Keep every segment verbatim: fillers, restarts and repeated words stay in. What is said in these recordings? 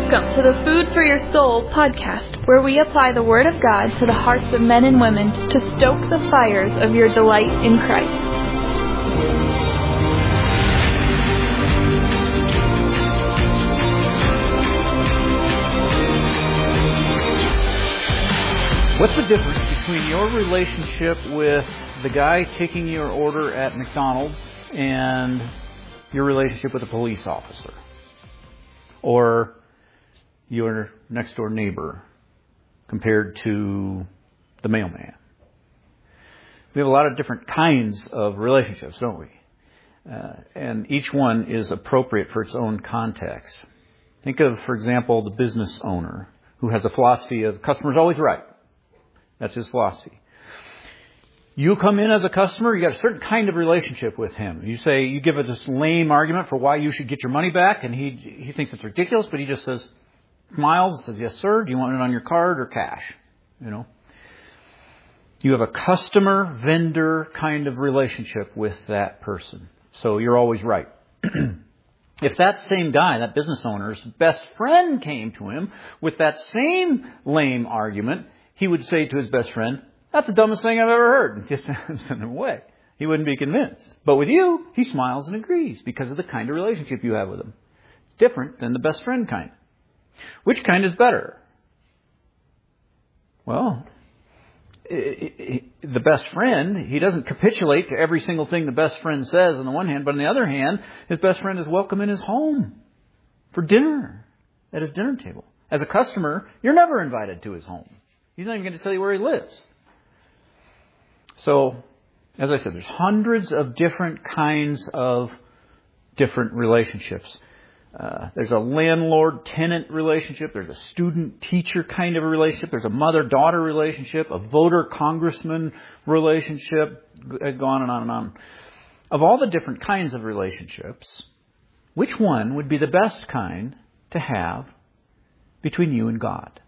Welcome to the Food for Your Soul podcast, where we apply the Word of God to the hearts of men and women to stoke the fires of your delight in Christ. What's the difference between your relationship with the guy taking your order at McDonald's and your relationship with a police officer? Or your next door neighbor compared to the mailman? We have a lot of different kinds of relationships, don't we? Uh, and each one is appropriate for its own context. Think of, for example, the business owner who has a philosophy of the customer's always right. That's his philosophy. You come in as a customer, you got a certain kind of relationship with him. You say, you give it this lame argument for why you should get your money back, and he he thinks it's ridiculous, but he just says, smiles, says, yes, sir. Do you want it on your card or cash? You know, you have a customer-vendor kind of relationship with that person. So you're always right. If that same guy, that business owner's best friend came to him with that same lame argument, he would say to his best friend, that's the dumbest thing I've ever heard, and just send him away. He wouldn't be convinced. But with you, he smiles and agrees because of the kind of relationship you have with him. It's different than the best friend kind. Which kind is better? Well, the best friend, he doesn't capitulate to every single thing the best friend says on the one hand, but on the other hand, his best friend is welcome in his home for dinner at his dinner table. As a customer, you're never invited to his home. He's not even going to tell you where he lives. So, as I said, there's hundreds of different kinds of different relationships. Uh, there's a landlord-tenant relationship. There's a student-teacher kind of a relationship. There's a mother-daughter relationship, a voter-congressman relationship, go on and on and on. Of all the different kinds of relationships, which one would be the best kind to have between you and God?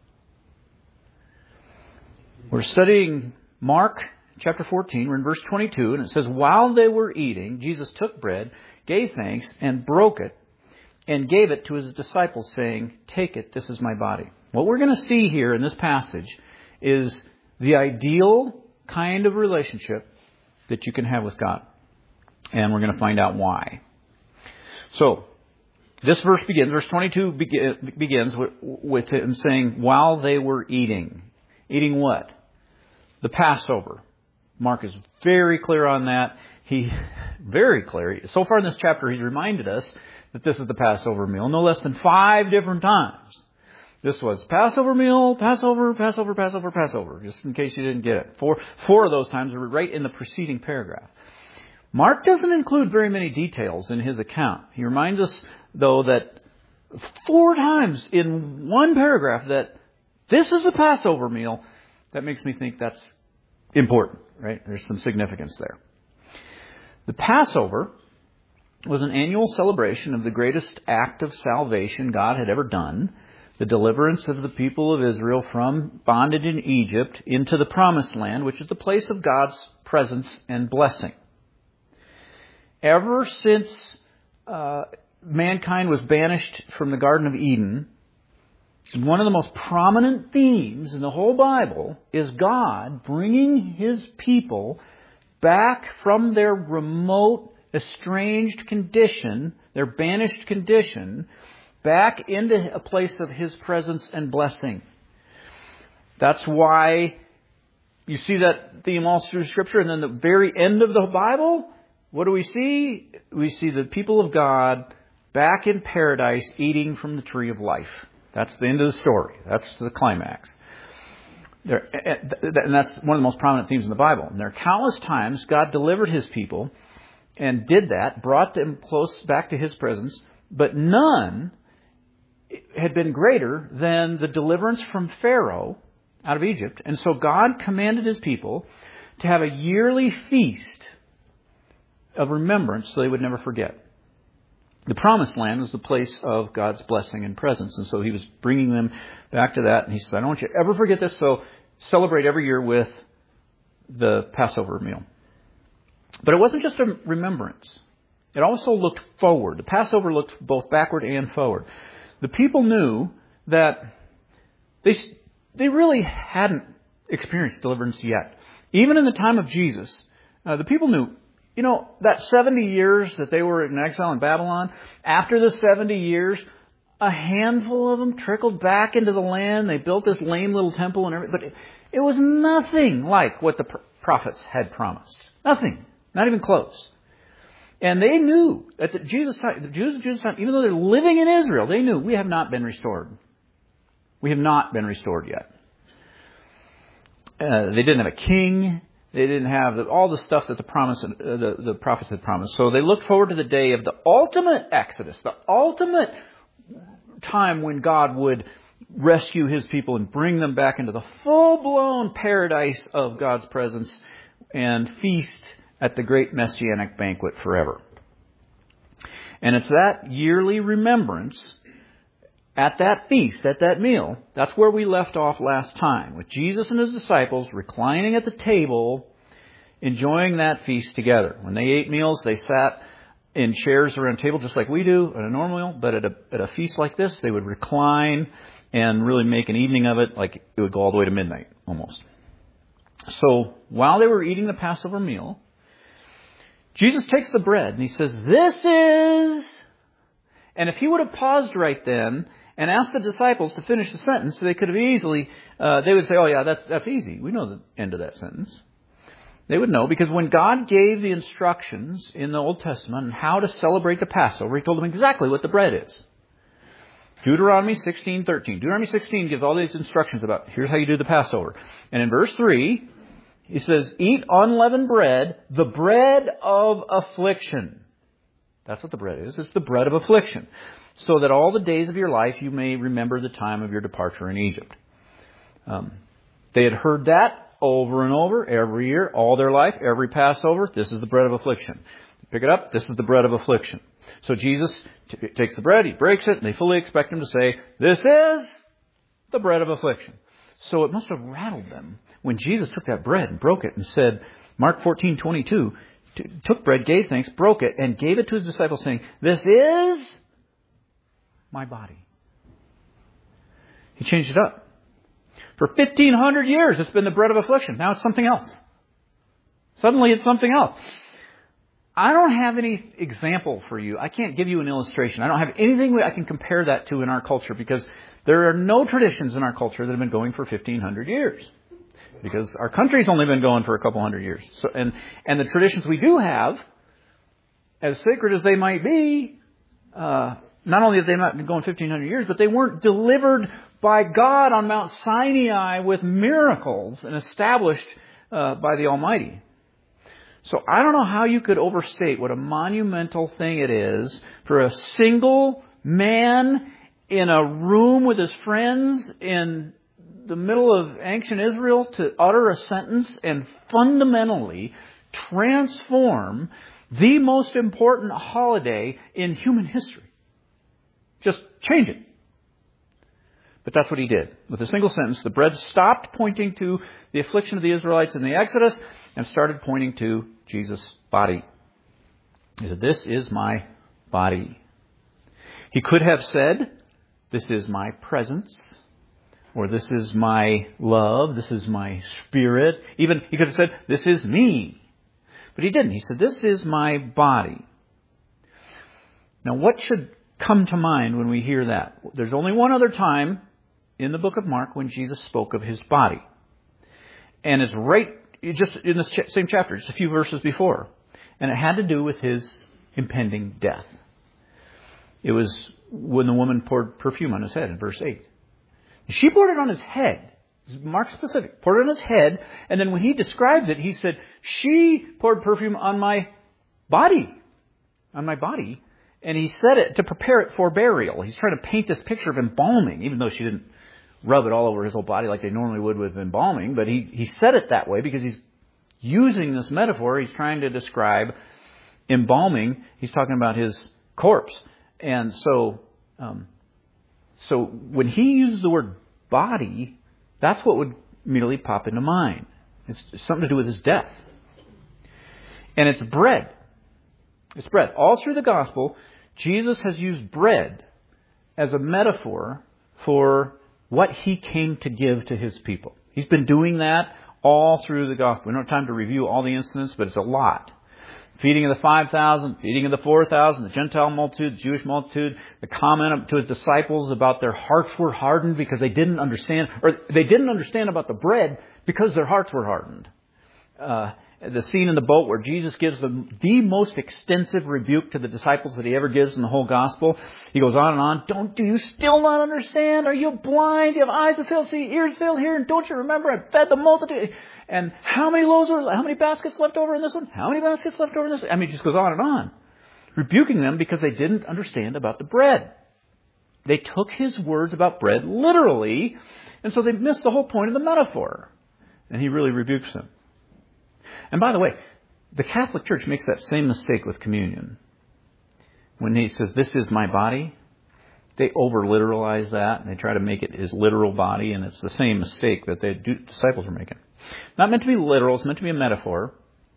We're studying Mark chapter fourteen. We're in verse twenty-two, and it says, while they were eating, Jesus took bread, gave thanks, and broke it, and gave it to his disciples, saying, take it, this is my body. What we're going to see here in this passage is the ideal kind of relationship that you can have with God. And we're going to find out why. So, this verse begins, verse twenty-two begins with, with him saying, while they were eating. Eating what? The Passover. Mark is very clear on that. He, very clear. So far in this chapter, he's reminded us that this is the Passover meal. No less than five different times. This was Passover meal, Passover, Passover, Passover, Passover. Just in case you didn't get it. Four, four of those times are right in the preceding paragraph. Mark doesn't include very many details in his account. He reminds us, though, that four times in one paragraph that this is a Passover meal. That makes me think that's important, right? There's some significance there. The Passover was an annual celebration of the greatest act of salvation God had ever done, the deliverance of the people of Israel from bondage in Egypt into the Promised Land, which is the place of God's presence and blessing. Ever since uh, mankind was banished from the Garden of Eden, one of the most prominent themes in the whole Bible is God bringing His people back from their remote, estranged condition, their banished condition, back into a place of His presence and blessing. That's why you see that theme all through Scripture. And then the very end of the Bible, what do we see? We see the people of God back in paradise eating from the tree of life. That's the end of the story. That's the climax. There, and that's one of the most prominent themes in the Bible. And there are countless times God delivered His people and did that, brought them close back to His presence, but none had been greater than the deliverance from Pharaoh out of Egypt. And so God commanded His people to have a yearly feast of remembrance so they would never forget. The Promised Land was the place of God's blessing and presence. And so He was bringing them back to that. And He said, I don't want you to ever forget this. So celebrate every year with the Passover meal. But it wasn't just a remembrance. It also looked forward. The Passover looked both backward and forward. the people knew that they, they really hadn't experienced deliverance yet. Even in the time of Jesus, uh, the people knew, you know, that seventy years that they were in exile in Babylon, after the seventy years, a handful of them trickled back into the land. They built this lame little temple and everything. But it, it was nothing like what the pr- prophets had promised. Nothing. Not even close. And they knew at the Jesus time, the Jews of Jesus time, even though they're living in Israel, they knew we have not been restored. We have not been restored yet. Uh, they didn't have a king. They didn't have the, all the stuff that the promise, uh, the, the prophets had promised. So they looked forward to the day of the ultimate Exodus, the ultimate time when God would rescue His people and bring them back into the full-blown paradise of God's presence and feast at the great Messianic banquet forever. And it's that yearly remembrance at that feast, at that meal, that's where we left off last time, with Jesus and His disciples reclining at the table, enjoying that feast together. When they ate meals, they sat in chairs around a table just like we do at a normal meal, but at a, at a feast like this, they would recline and really make an evening of it, like it would go all the way to midnight, almost. So, while they were eating the Passover meal, Jesus takes the bread and He says, "This is..." And if He would have paused right then and asked the disciples to finish the sentence, so they could have easily, uh, they would say, "Oh yeah, that's that's easy. We know the end of that sentence." They would know, because when God gave the instructions in the Old Testament on how to celebrate the Passover, He told them exactly what the bread is. Deuteronomy sixteen thirteen. Deuteronomy sixteen gives all these instructions about here's how you do the Passover. And in verse three, He says, "Eat unleavened bread, the bread of affliction." That's what the bread is. It's the bread of affliction. "So that all the days of your life you may remember the time of your departure in Egypt." Um, they had heard that over and over, every year, all their life, every Passover. This is the bread of affliction. Pick it up. This is the bread of affliction. So Jesus t- takes the bread, He breaks it, and they fully expect Him to say, "This is the bread of affliction." So it must have rattled them when Jesus took that bread and broke it and said, Mark fourteen twenty-two, t- took bread, gave thanks, broke it, and gave it to His disciples, saying, "This is my body." He changed it up. For fifteen hundred years, it's been the bread of affliction. Now it's something else. Suddenly it's something else. I don't have any example for you. I can't give you an illustration. I don't have anything I can compare that to in our culture, because there are no traditions in our culture that have been going for fifteen hundred years. Because our country's only been going for a couple hundred years. So, and, and the traditions we do have, as sacred as they might be, uh, not only have they not been going fifteen hundred years, but they weren't delivered by God on Mount Sinai with miracles and established uh, by the Almighty. So I don't know how you could overstate what a monumental thing it is for a single man in a room with his friends in the middle of ancient Israel to utter a sentence and fundamentally transform the most important holiday in human history. Just change it. But that's what He did. With a single sentence, the bread stopped pointing to the affliction of the Israelites in the Exodus and started pointing to Jesus' body. He said, "This is my body." He could have said, "This is my presence," or "This is my love," "This is my spirit." Even He could have said, "This is me." But He didn't. He said, "This is my body." Now, what should come to mind when we hear that? There's only one other time in the book of Mark when Jesus spoke of His body. And it's right just in the same chapter, just a few verses before. And it had to do with His impending death. It was when the woman poured perfume on His head in verse eight. She poured it on His head. Mark specific. Poured it on His head. And then when He describes it, He said, "She poured perfume on my body." On my body. And He said it to prepare it for burial. He's trying to paint this picture of embalming, even though she didn't rub it all over His whole body like they normally would with embalming. But he, he said it that way because He's using this metaphor. He's trying to describe embalming. He's talking about His corpse. And so, um, so when He uses the word body, that's what would immediately pop into mind. It's something to do with His death. And it's bread. It's bread. All through the gospel, Jesus has used bread as a metaphor for what he came to give to his people. He's been doing that all through the gospel. We don't have time to review all the incidents, but it's a lot. Feeding of the five thousand, feeding of the four thousand, the Gentile multitude, the Jewish multitude, the comment to his disciples about their hearts were hardened because they didn't understand, or they didn't understand about the bread because their hearts were hardened. Uh, the scene in the boat where Jesus gives them the most extensive rebuke to the disciples that he ever gives in the whole gospel. He goes on and on. Don't, do you still not understand? Are you blind? You have eyes to fill, see, ears to fill, hear, and don't you remember I fed the multitude? And how many loaves were, how many baskets left over in this one? How many baskets left over in this one? I mean, it just goes on and on. Rebuking them because they didn't understand about the bread. They took his words about bread literally, and so they missed the whole point of the metaphor. And he really rebukes them. And by the way, the Catholic Church makes that same mistake with communion. When he says, this is my body, they over-literalize that, and they try to make it his literal body, and it's the same mistake that the disciples were making. Not meant to be literal, it's meant to be a metaphor.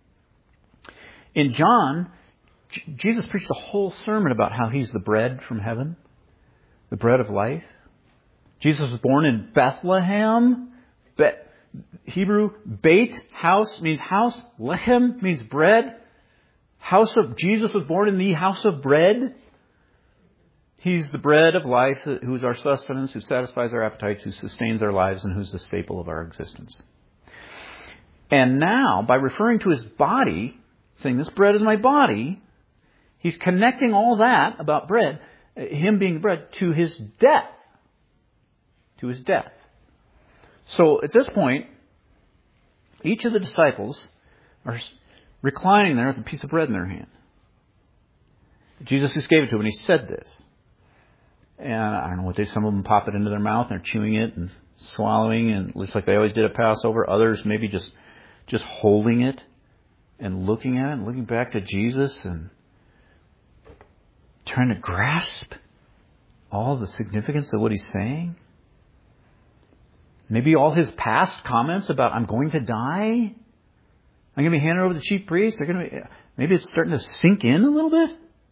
In John, J- Jesus preached a whole sermon about how he's the bread from heaven, the bread of life. Jesus was born in Bethlehem. Be- Hebrew, Beit, house, means house. Lechem means bread. House of Jesus was born in the house of bread. He's the bread of life, who is our sustenance, who satisfies our appetites, who sustains our lives, and who's the staple of our existence. And now, by referring to his body, saying, this bread is my body, he's connecting all that about bread, him being bread, to his death. To his death. So, at this point, each of the disciples are reclining there with a piece of bread in their hand. Jesus just gave it to them, and he said this. And I don't know what they, some of them pop it into their mouth, and they're chewing it and swallowing, and it looks like they always did at Passover. Others maybe just just holding it and looking at it and looking back to Jesus and trying to grasp all the significance of what he's saying. Maybe all his past comments about, I'm going to die. I'm going to be handed over to the chief priests. They're going to be, maybe it's starting to sink in a little bit.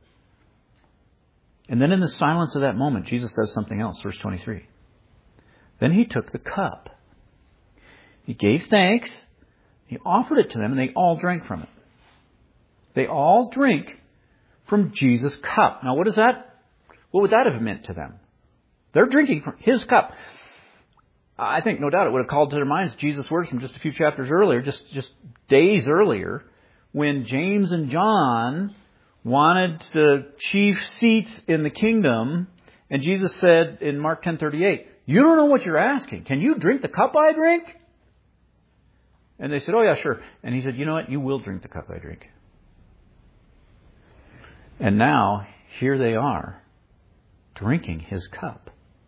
And then in the silence of that moment, Jesus does something else. Verse twenty-three. Then he took the cup. He gave thanks. He offered it to them, and they all drank from it. They all drink from Jesus' cup. Now, what is that? What would that have meant to them? They're drinking from his cup. I think, no doubt, it would have called to their minds Jesus' words from just a few chapters earlier, just, just days earlier, when James and John wanted the chief seats in the kingdom, and Jesus said in Mark ten thirty-eight, you don't know what you're asking. Can you drink the cup I drink? And they said, oh yeah, sure. And he said, you know what? You will drink the cup I drink. And now, here they are, drinking his cup.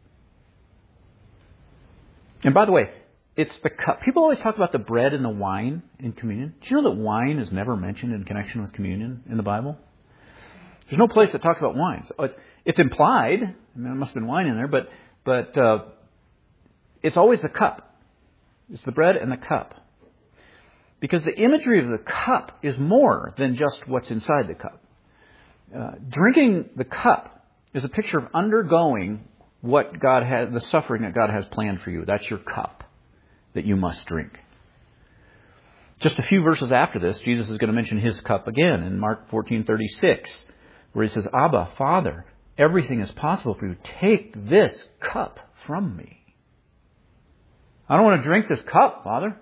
And by the way, it's the cup. People always talk about the bread and the wine in communion. Do you know that wine is never mentioned in connection with communion in the Bible? There's no place that talks about wine. So it's, it's implied. I mean, there must have been wine in there, but but uh, it's always the cup. It's the bread and the cup. Because the imagery of the cup is more than just what's inside the cup. Uh, drinking the cup is a picture of undergoing what God has, the suffering that God has planned for you. That's your cup that you must drink. Just a few verses after this, Jesus is going to mention his cup again in Mark fourteen thirty-six, where he says, Abba, Father, everything is possible for you. Take this cup from me. I don't want to drink this cup, Father.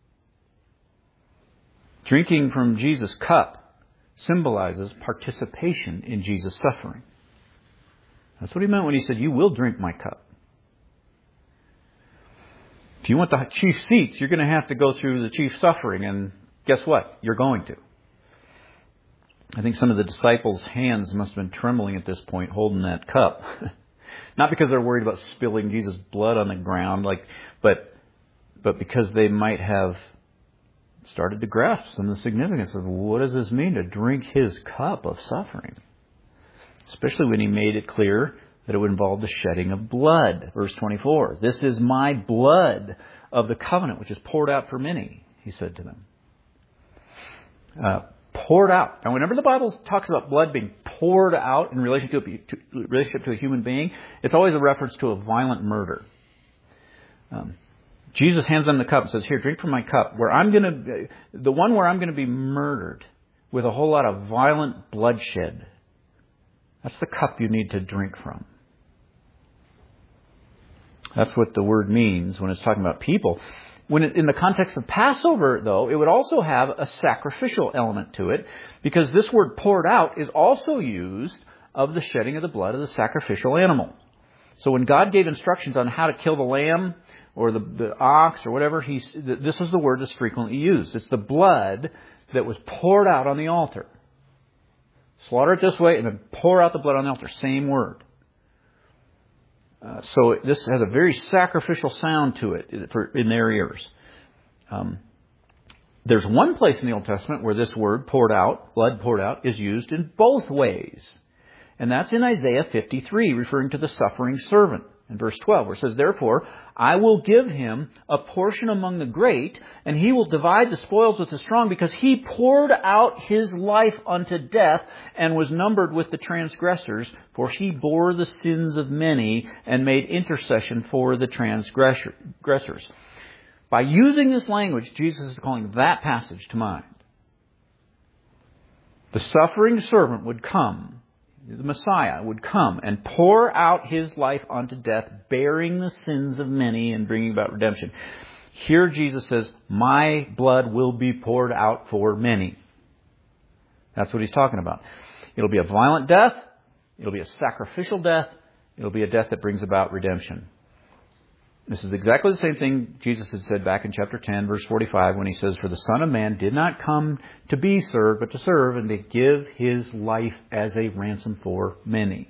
Drinking from Jesus' cup symbolizes participation in Jesus' suffering. That's what he meant when he said, you will drink my cup. If you want the chief seats, you're going to have to go through the chief suffering. And guess what? You're going to. I think some of the disciples' hands must have been trembling at this point, holding that cup. Not because they're worried about spilling Jesus' blood on the ground, like, but, but because they might have started to grasp some of the significance of what does this mean to drink his cup of suffering? Especially when he made it clear that it would involve the shedding of blood. Verse twenty-four, this is my blood of the covenant, which is poured out for many, he said to them. Uh, poured out. Now, whenever the Bible talks about blood being poured out in relation to a, to, relationship to a human being, it's always a reference to a violent murder. Um, Jesus hands them the cup and says, "Here, drink from my cup, where I'm going to, the one where I'm going to be murdered with a whole lot of violent bloodshed. That's the cup you need to drink from." That's what the word means when it's talking about people. When it, in the context of Passover, though, it would also have a sacrificial element to it, because this word poured out is also used of the shedding of the blood of the sacrificial animal. So when God gave instructions on how to kill the lamb or the, the ox or whatever, he, this is the word that's frequently used. It's the blood that was poured out on the altar. Slaughter it this way and then pour out the blood on the altar. Same word. Uh, so this has a very sacrificial sound to it for, in their ears. Um, there's one place in the Old Testament where this word, poured out, blood poured out, is used in both ways. And that's in Isaiah fifty-three, referring to the suffering servant. In verse twelve, where it says, "Therefore, I will give him a portion among the great, and he will divide the spoils with the strong, because he poured out his life unto death, and was numbered with the transgressors. For he bore the sins of many, and made intercession for the transgressors." By using this language, Jesus is calling that passage to mind. The suffering servant would come. The Messiah would come and pour out his life unto death, bearing the sins of many and bringing about redemption. Here Jesus says, "My blood will be poured out for many." That's what he's talking about. It'll be a violent death. It'll be a sacrificial death. It'll be a death that brings about redemption. This is exactly the same thing Jesus had said back in chapter ten, verse forty-five, when he says, "For the Son of Man did not come to be served, but to serve, and to give his life as a ransom for many."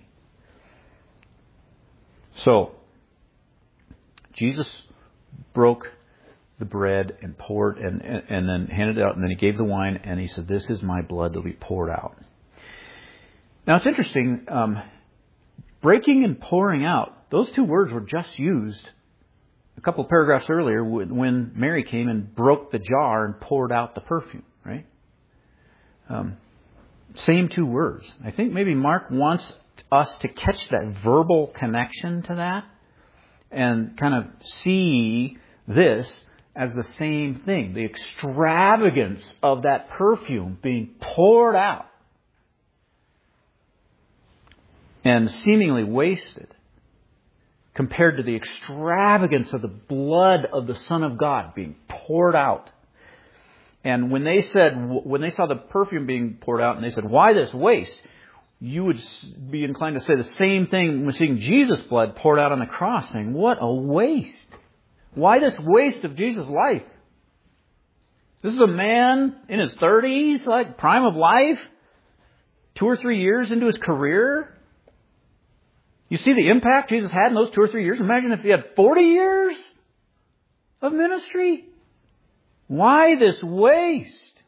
So, Jesus broke the bread and poured and, and, and then handed it out, and then he gave the wine, and he said, "This is my blood that will be poured out." Now, it's interesting. Um, breaking and pouring out, those two words were just used a couple of paragraphs earlier when Mary came and broke the jar and poured out the perfume, right? Um, same two words. I think maybe Mark wants us to catch that verbal connection to that and kind of see this as the same thing. The extravagance of that perfume being poured out and seemingly wasted, compared to the extravagance of the blood of the Son of God being poured out. And when they said, when they saw the perfume being poured out, and they said, "Why this waste?" you would be inclined to say the same thing when seeing Jesus' blood poured out on the cross, saying, "What a waste! Why this waste of Jesus' life? This is a man in his thirties, like prime of life, two or three years into his career. You see the impact Jesus had in those two or three years? Imagine if he had forty years of ministry. Why this waste?"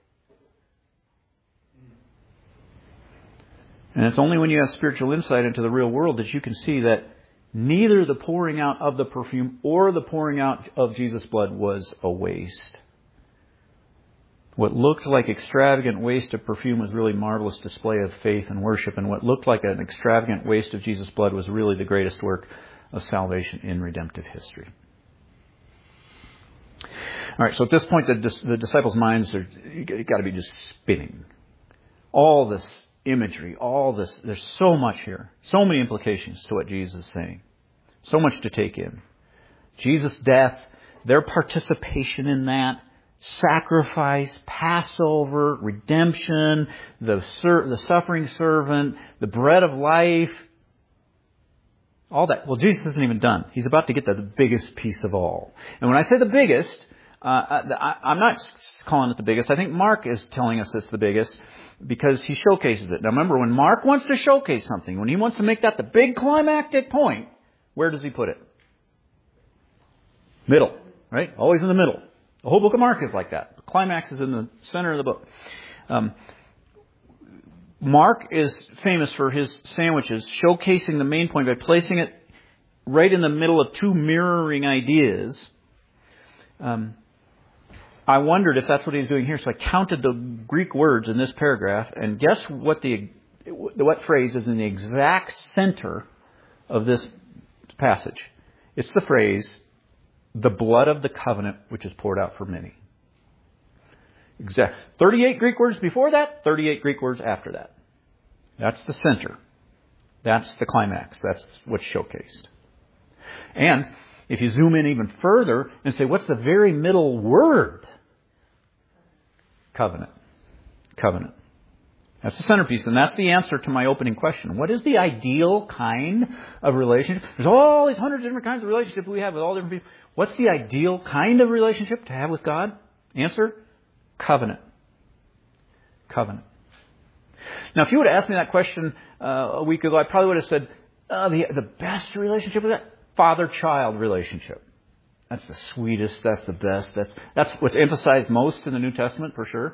And it's only when you have spiritual insight into the real world that you can see that neither the pouring out of the perfume or the pouring out of Jesus' blood was a waste. What looked like extravagant waste of perfume was really marvelous display of faith and worship. And what looked like an extravagant waste of Jesus' blood was really the greatest work of salvation in redemptive history. All right, so at this point, the, the disciples' minds are got to be just spinning. All this imagery, all this, there's so much here. So many implications to what Jesus is saying. So much to take in. Jesus' death, their participation in that, sacrifice, Passover, redemption, the ser- the suffering servant, the bread of life, all that. Well, Jesus isn't even done. He's about to get to the biggest piece of all. And when I say the biggest, uh, I, I'm not calling it the biggest. I think Mark is telling us it's the biggest because he showcases it. Now remember, when Mark wants to showcase something, when he wants to make that the big climactic point, where does he put it? Middle, right? Always in the middle. The whole book of Mark is like that. The climax is in the center of the book. Um, Mark is famous for his sandwiches, showcasing the main point by placing it right in the middle of two mirroring ideas. Um, I wondered if that's what he's doing here. So I counted the Greek words in this paragraph, and guess what the what phrase is in the exact center of this passage? It's the phrase, the blood of the covenant which is poured out for many. Exact. thirty-eight Greek words before that, thirty-eight Greek words after that. That's the center. That's the climax. That's what's showcased. And if you zoom in even further and say, what's the very middle word? Covenant. Covenant. That's the centerpiece, and that's the answer to my opening question. What is the ideal kind of relationship? There's all these hundreds of different kinds of relationships we have with all different people. What's the ideal kind of relationship to have with God? Answer, covenant. Covenant. Now, if you would have asked me that question uh, a week ago, I probably would have said, uh, the, the best relationship is that father-child relationship. That's the sweetest, that's the best. That's, that's what's emphasized most in the New Testament, for sure.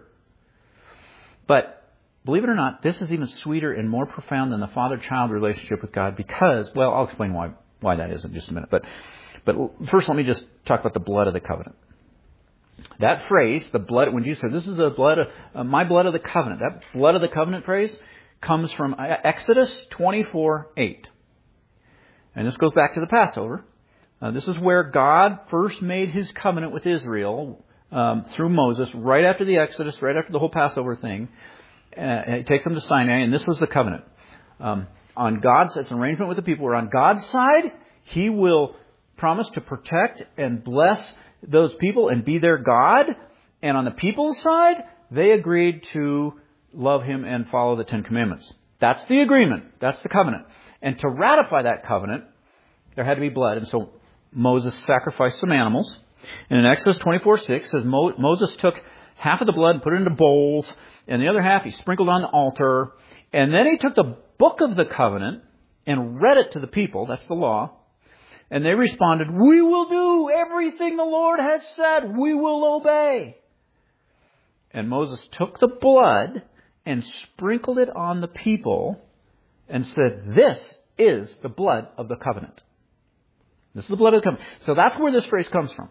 But believe it or not, this is even sweeter and more profound than the father-child relationship with God because, well, I'll explain why why that is in just a minute. But but first, let me just talk about the blood of the covenant. That phrase, the blood, when Jesus said, this is the blood of, uh, my blood of the covenant, that blood of the covenant phrase comes from Exodus twenty-four eight. And this goes back to the Passover. Uh, this is where God first made his covenant with Israel um, through Moses, right after the Exodus, right after the whole Passover thing. Uh, he takes them to Sinai, and this was the covenant. Um, on God's, it's an arrangement with the people where on God's side, he will promise to protect and bless those people and be their God. And on the people's side, they agreed to love him and follow the Ten Commandments. That's the agreement. That's the covenant. And to ratify that covenant, there had to be blood. And so Moses sacrificed some animals. And in Exodus twenty-four six, says Mo- Moses took half of the blood and put it into bowls. And the other half he sprinkled on the altar. And then he took the book of the covenant and read it to the people. That's the law. And they responded, we will do everything the Lord has said. We will obey. And Moses took the blood and sprinkled it on the people and said, this is the blood of the covenant. This is the blood of the covenant. So that's where this phrase comes from.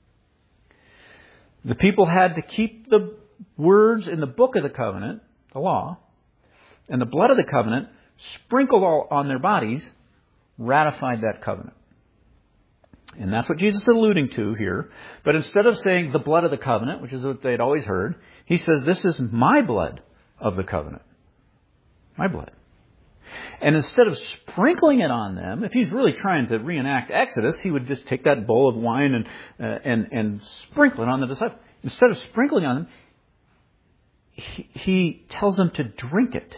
The people had to keep the words in the book of the covenant, the law, and the blood of the covenant, sprinkled all on their bodies, ratified that covenant. And that's what Jesus is alluding to here. But instead of saying the blood of the covenant, which is what they'd always heard, he says, this is my blood of the covenant. My blood. And instead of sprinkling it on them, if he's really trying to reenact Exodus, he would just take that bowl of wine and uh, and and sprinkle it on the disciples. Instead of sprinkling on them, he, he tells them to drink it.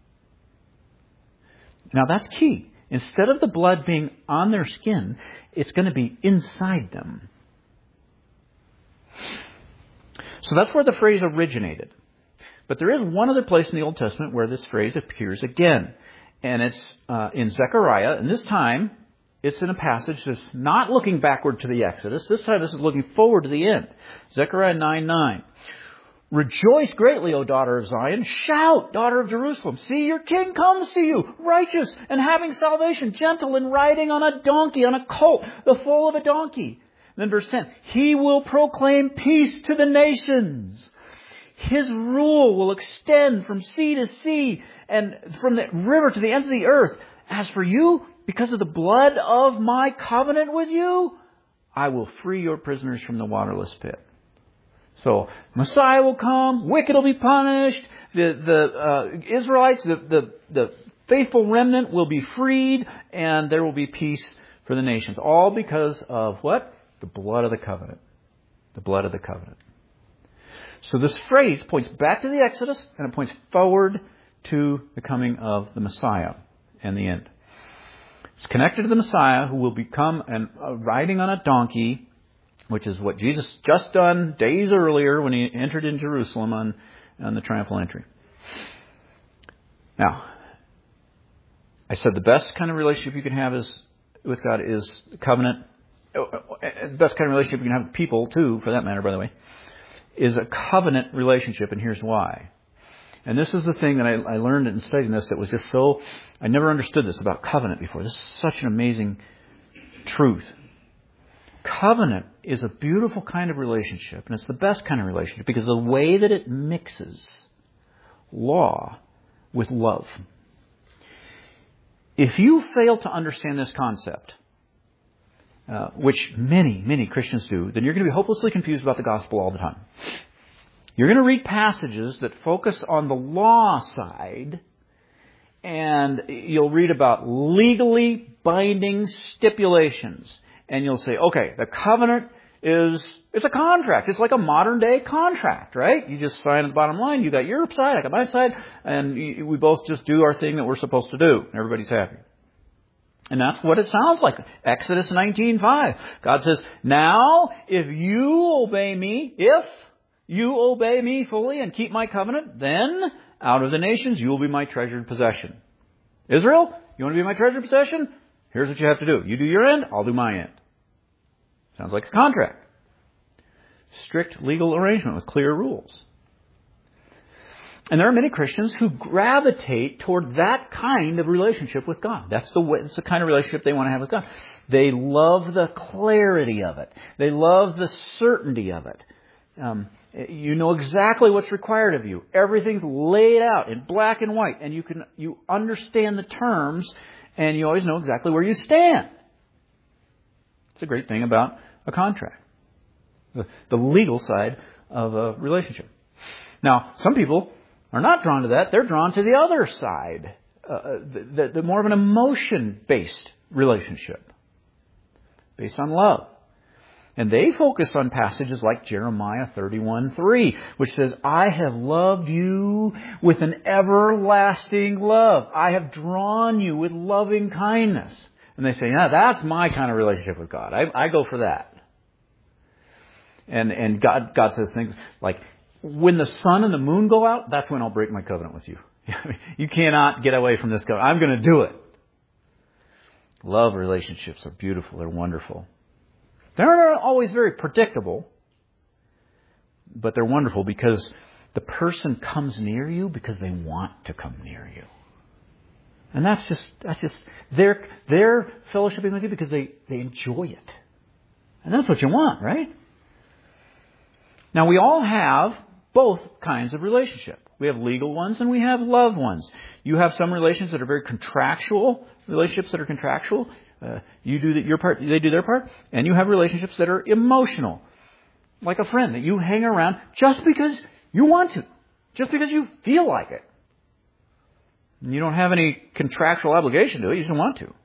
Now that's key. Instead of the blood being on their skin, it's going to be inside them. So that's where the phrase originated. But there is one other place in the Old Testament where this phrase appears again. And it's uh, in Zechariah. And this time, it's in a passage that's not looking backward to the Exodus. This time, this is looking forward to the end. Zechariah nine nine. Rejoice greatly, O daughter of Zion. Shout, daughter of Jerusalem. See, your king comes to you, righteous and having salvation, gentle and riding on a donkey, on a colt, the foal of a donkey. And then verse ten. He will proclaim peace to the nations. His rule will extend from sea to sea and from the river to the ends of the earth. As for you, because of the blood of my covenant with you, I will free your prisoners from the waterless pit. So Messiah will come, wicked will be punished, the the uh, Israelites, the, the the faithful remnant will be freed, and there will be peace for the nations. All because of what? The blood of the covenant. The blood of the covenant. So this phrase points back to the Exodus, and it points forward to the coming of the Messiah and the end. It's connected to the Messiah, who will become an, uh, riding on a donkey, which is what Jesus just done days earlier when he entered in Jerusalem on, on the triumphal entry. Now, I said the best kind of relationship you can have is with God is covenant. The best kind of relationship you can have with people, too, for that matter, by the way, is a covenant relationship, and here's why. And this is the thing that I, I learned in studying this that was just so... I never understood this about covenant before. This is such an amazing truth. Covenant is a beautiful kind of relationship, and it's the best kind of relationship because of the way that it mixes law with love. If you fail to understand this concept, uh, which many, many Christians do, then you're going to be hopelessly confused about the gospel all the time. You're going to read passages that focus on the law side, and you'll read about legally binding stipulations. And you'll say, okay, the covenant is, it's a contract. It's like a modern day contract, right? You just sign at the bottom line. You got your side, I got my side, and we both just do our thing that we're supposed to do. And everybody's happy. And that's what it sounds like. Exodus nineteen five. God says, now if you obey me, if you obey me fully and keep my covenant, then out of the nations you will be my treasured possession. Israel, you want to be my treasured possession? Here's what you have to do. You do your end, I'll do my end. Sounds like a contract. Strict legal arrangement with clear rules. And there are many Christians who gravitate toward that kind of relationship with God. That's the way, it's the kind of relationship they want to have with God. They love the clarity of it. They love the certainty of it. Um, you know exactly what's required of you. Everything's laid out in black and white, and you can you understand the terms. And you always know exactly where you stand. It's a great thing about a contract. The, the legal side of a relationship. Now, some people are not drawn to that. They're drawn to the other side. Uh, the, the, the more of an emotion-based relationship. Based on love. And they focus on passages like Jeremiah thirty-one three, which says, I have loved you with an everlasting love. I have drawn you with loving kindness. And they say, yeah, that's my kind of relationship with God. I, I go for that. And and God God says things like, when the sun and the moon go out, that's when I'll break my covenant with you. You cannot get away from this covenant. I'm going to do it. Love relationships are beautiful. They're wonderful. They're not always very predictable, but they're wonderful because the person comes near you because they want to come near you. And that's just, that's just, they're, they're fellowshipping with you because they, they enjoy it. And that's what you want, right? Now, we all have both kinds of relationship. We have legal ones and we have love ones. You have some relations that are very contractual, relationships that are contractual. Uh, you do the, your part, they do their part. And you have relationships that are emotional. Like a friend that you hang around just because you want to. Just because you feel like it. And you don't have any contractual obligation to it. You just want to.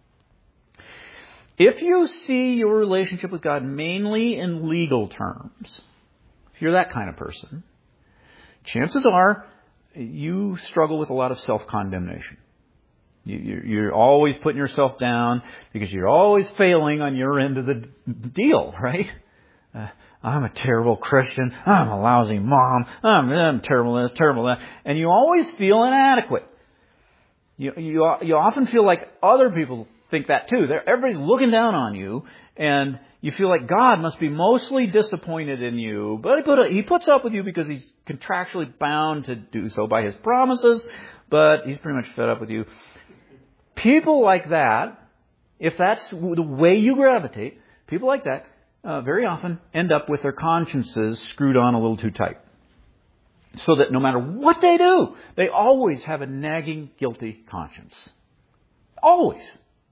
If you see your relationship with God mainly in legal terms, if you're that kind of person, chances are you struggle with a lot of self-condemnation. You're always putting yourself down because you're always failing on your end of the deal, right? Uh, I'm a terrible Christian. I'm a lousy mom. I'm, I'm terrible this, terrible that. And you always feel inadequate. You, you, you often feel like other people think that too. They're, everybody's looking down on you, and you feel like God must be mostly disappointed in you. But he, put a, he puts up with you because he's contractually bound to do so by his promises, but he's pretty much fed up with you. People like that, if that's the way you gravitate, people like that uh, very often end up with their consciences screwed on a little too tight. So that no matter what they do, they always have a nagging, guilty conscience. Always.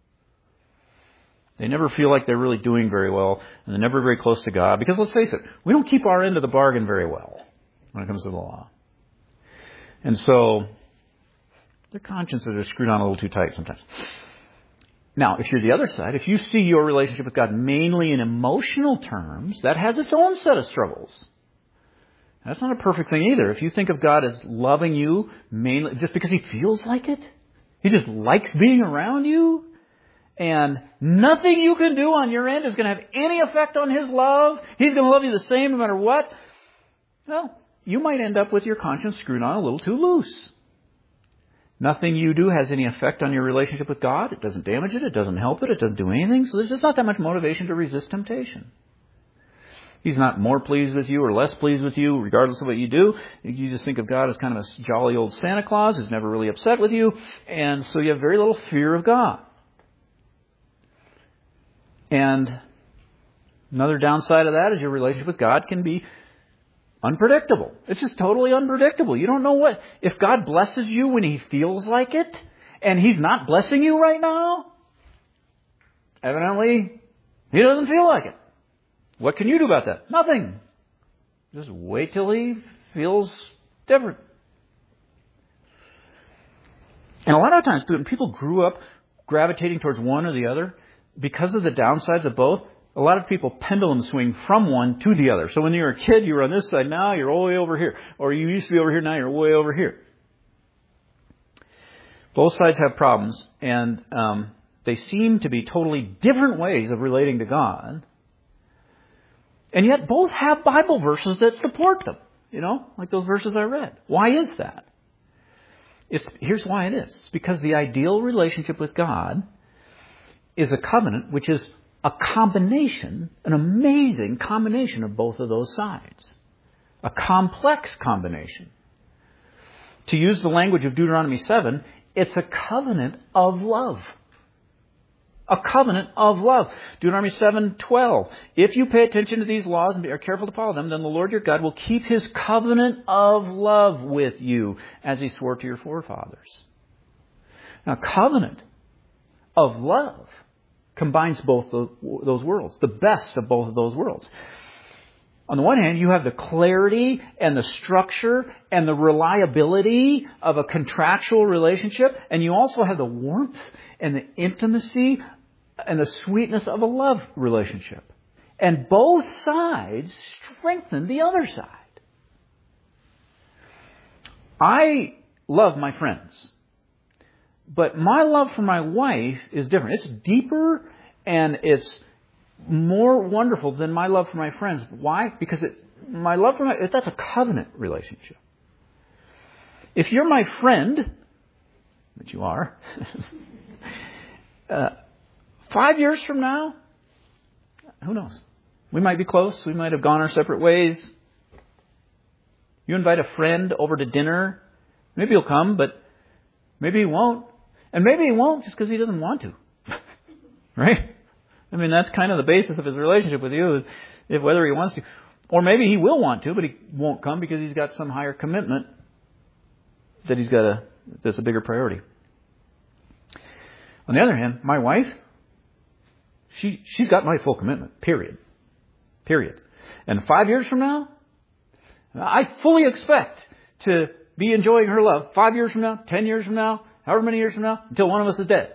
They never feel like they're really doing very well, and they're never very close to God. Because let's face it, we don't keep our end of the bargain very well when it comes to the law. And so their consciences are screwed on a little too tight sometimes. Now, if you're the other side, if you see your relationship with God mainly in emotional terms, that has its own set of struggles. That's not a perfect thing either. If you think of God as loving you mainly just because he feels like it, he just likes being around you, and nothing you can do on your end is going to have any effect on his love. He's going to love you the same no matter what. Well, you might end up with your conscience screwed on a little too loose. Nothing you do has any effect on your relationship with God. It doesn't damage it. It doesn't help it. It doesn't do anything. So there's just not that much motivation to resist temptation. He's not more pleased with you or less pleased with you, regardless of what you do. You just think of God as kind of a jolly old Santa Claus who's never really upset with you. And so you have very little fear of God. And Another downside of that is your relationship with God can be unpredictable. It's just totally unpredictable. You don't know what... If God blesses you when He feels like it, and He's not blessing you right now, evidently, He doesn't feel like it. What can you do about that? Nothing. Just wait till He feels different. And a lot of times, when people grew up gravitating towards one or the other, because of the downsides of both, a lot of people pendulum swing from one to the other. So when you were a kid, you were on this side, now you're way over here. Or you used to be over here, now you're way over here. Both sides have problems, and um, they seem to be totally different ways of relating to God. And yet both have Bible verses that support them. You know, like those verses I read. Why is that? It's, here's why it is. It's because the ideal relationship with God is a covenant which is a combination, an amazing combination of both of those sides. A complex combination. To use the language of Deuteronomy seven, it's a covenant of love. A covenant of love. Deuteronomy seven twelve. If you pay attention to these laws and are careful to follow them, then the Lord your God will keep His covenant of love with you as He swore to your forefathers. Now, covenant of love combines both those worlds, the best of both of those worlds. On the one hand, you have the clarity and the structure and the reliability of a contractual relationship, and you also have the warmth and the intimacy and the sweetness of a love relationship. And both sides strengthen the other side. I love my friends. But my love for my wife is different. It's deeper and it's more wonderful than my love for my friends. Why? Because it, my love for my... That's a covenant relationship. If you're my friend, which you are, uh, five years from now, who knows? We might be close. We might have gone our separate ways. You invite a friend over to dinner. Maybe he'll come, but maybe he won't. And maybe he won't just because he doesn't want to. Right? I mean, that's kind of the basis of his relationship with you, if whether he wants to. Or maybe he will want to, but he won't come because he's got some higher commitment that he's got a, that's a bigger priority. On the other hand, my wife, she, she's got my full commitment, period. Period. And five years from now, I fully expect to be enjoying her love five years from now, ten years from now, however many years from now, until one of us is dead.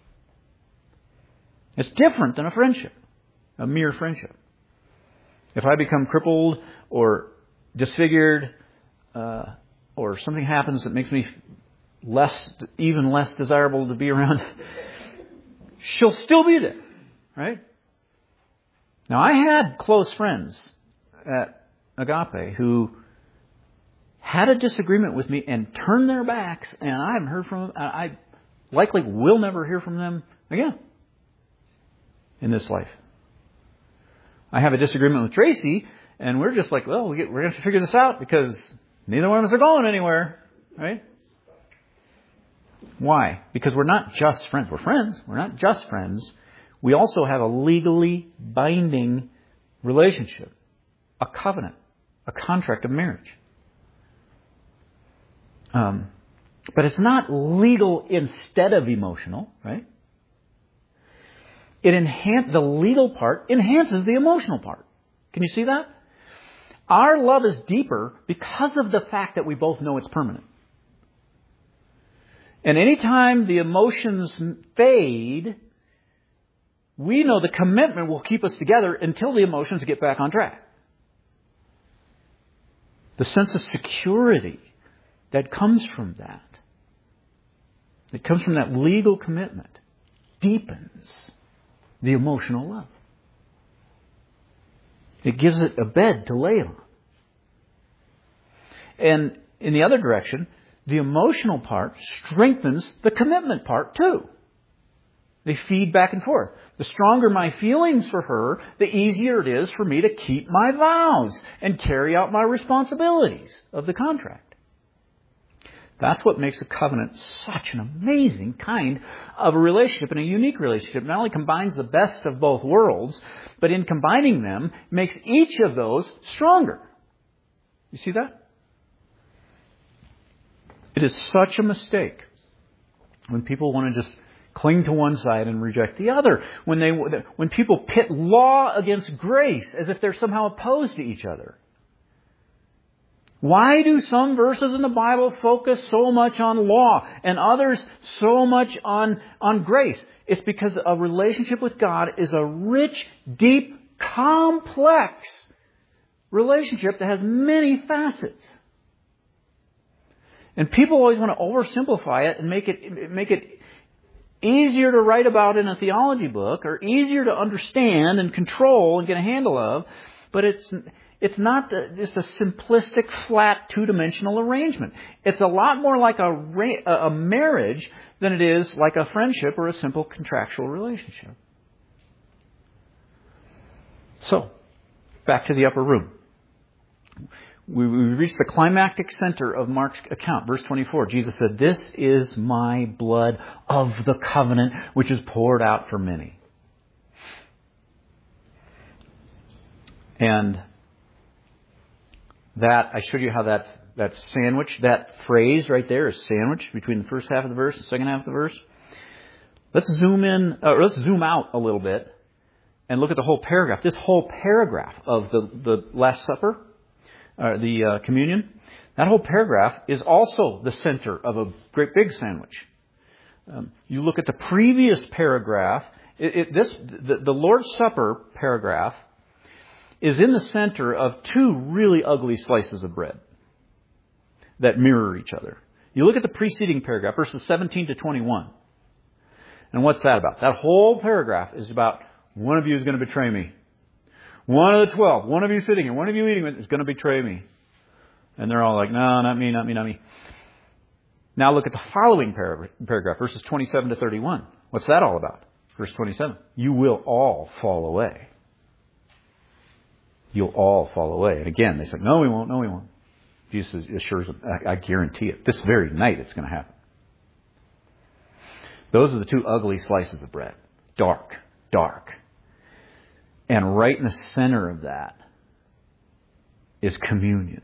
It's different than a friendship, a mere friendship. If I become crippled or disfigured, uh, or something happens that makes me less, even less desirable to be around, she'll still be there, right? Now, I had close friends at Agape who had a disagreement with me and turned their backs, and I haven't heard from them. I likely will never hear from them again in this life. I have a disagreement with Tracy, and we're just like, well, we get, we're going to have to figure this out because neither one of us are going anywhere, right? Why? Because we're not just friends. We're friends. We're not just friends. We also have a legally binding relationship, a covenant, a contract of marriage. Um, but it's not legal instead of emotional, right? It enhances, the legal part enhances the emotional part. Can you see that? Our love is deeper because of the fact that we both know it's permanent. And anytime the emotions fade, we know the commitment will keep us together until the emotions get back on track. The sense of security that comes from that, that comes from that legal commitment, deepens the emotional love. It gives it a bed to lay on. And in the other direction, the emotional part strengthens the commitment part too. They feed back and forth. The stronger my feelings for her, the easier it is for me to keep my vows and carry out my responsibilities of the contract. That's what makes a covenant such an amazing kind of a relationship and a unique relationship. It not only combines the best of both worlds, but in combining them, makes each of those stronger. You see that? It is such a mistake when people want to just cling to one side and reject the other. When they, when people pit law against grace as if they're somehow opposed to each other. Why do some verses in the Bible focus so much on law and others so much on, on grace? It's because a relationship with God is a rich, deep, complex relationship that has many facets. And people always want to oversimplify it and make it, make it easier to write about in a theology book or easier to understand and control and get a handle of. But it's, it's not the, just a simplistic, flat, two-dimensional arrangement. It's a lot more like a, a marriage than it is like a friendship or a simple contractual relationship. So, back to the upper room. We, we reached the climactic center of Mark's account. Verse twenty-four, Jesus said, "This is my blood of the covenant, which is poured out for many." And that, I showed you how that's, that's sandwiched. That phrase right there is sandwiched between the first half of the verse and the second half of the verse. Let's zoom in, or let's zoom out a little bit and look at the whole paragraph. This whole paragraph of the, the Last Supper, uh, the uh, communion, that whole paragraph is also the center of a great big sandwich. Um, you look at the previous paragraph, it, it, this the, the Lord's Supper paragraph is in the center of two really ugly slices of bread that mirror each other. You look at the preceding paragraph, verses seventeen to twenty-one. And what's that about? That whole paragraph is about one of you is going to betray me. One of the twelve, one of you sitting here, one of you eating it is going to betray me. And they're all like, no, not me, not me, not me. Now look at the following paragraph, verses twenty-seven to thirty-one. What's that all about? Verse twenty-seven. You will all fall away. You'll all fall away. And again, they say, no, we won't, no, we won't. Jesus assures them, I, I guarantee it. This very night it's going to happen. Those are the two ugly slices of bread. Dark, dark. And right in the center of that is communion.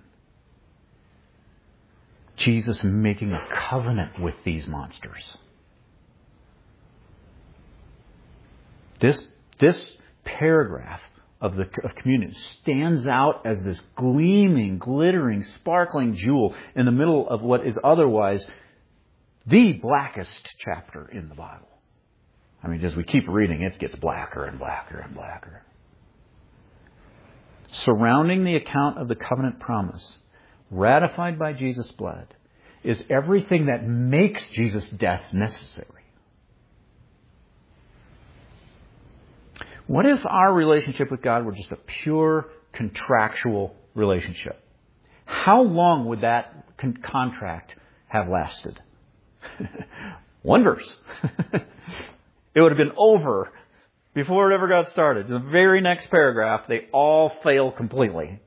Jesus making a covenant with these monsters. This, this paragraph of the of communion stands out as this gleaming, glittering, sparkling jewel in the middle of what is otherwise the blackest chapter in the Bible. I mean, as we keep reading, it gets blacker and blacker and blacker. Surrounding the account of the covenant promise, ratified by Jesus' blood, is everything that makes Jesus' death necessary. What if our relationship with God were just a pure contractual relationship? How long would that con- contract have lasted? One verse. It would have been over before it ever got started. In the very next paragraph, they all fail completely.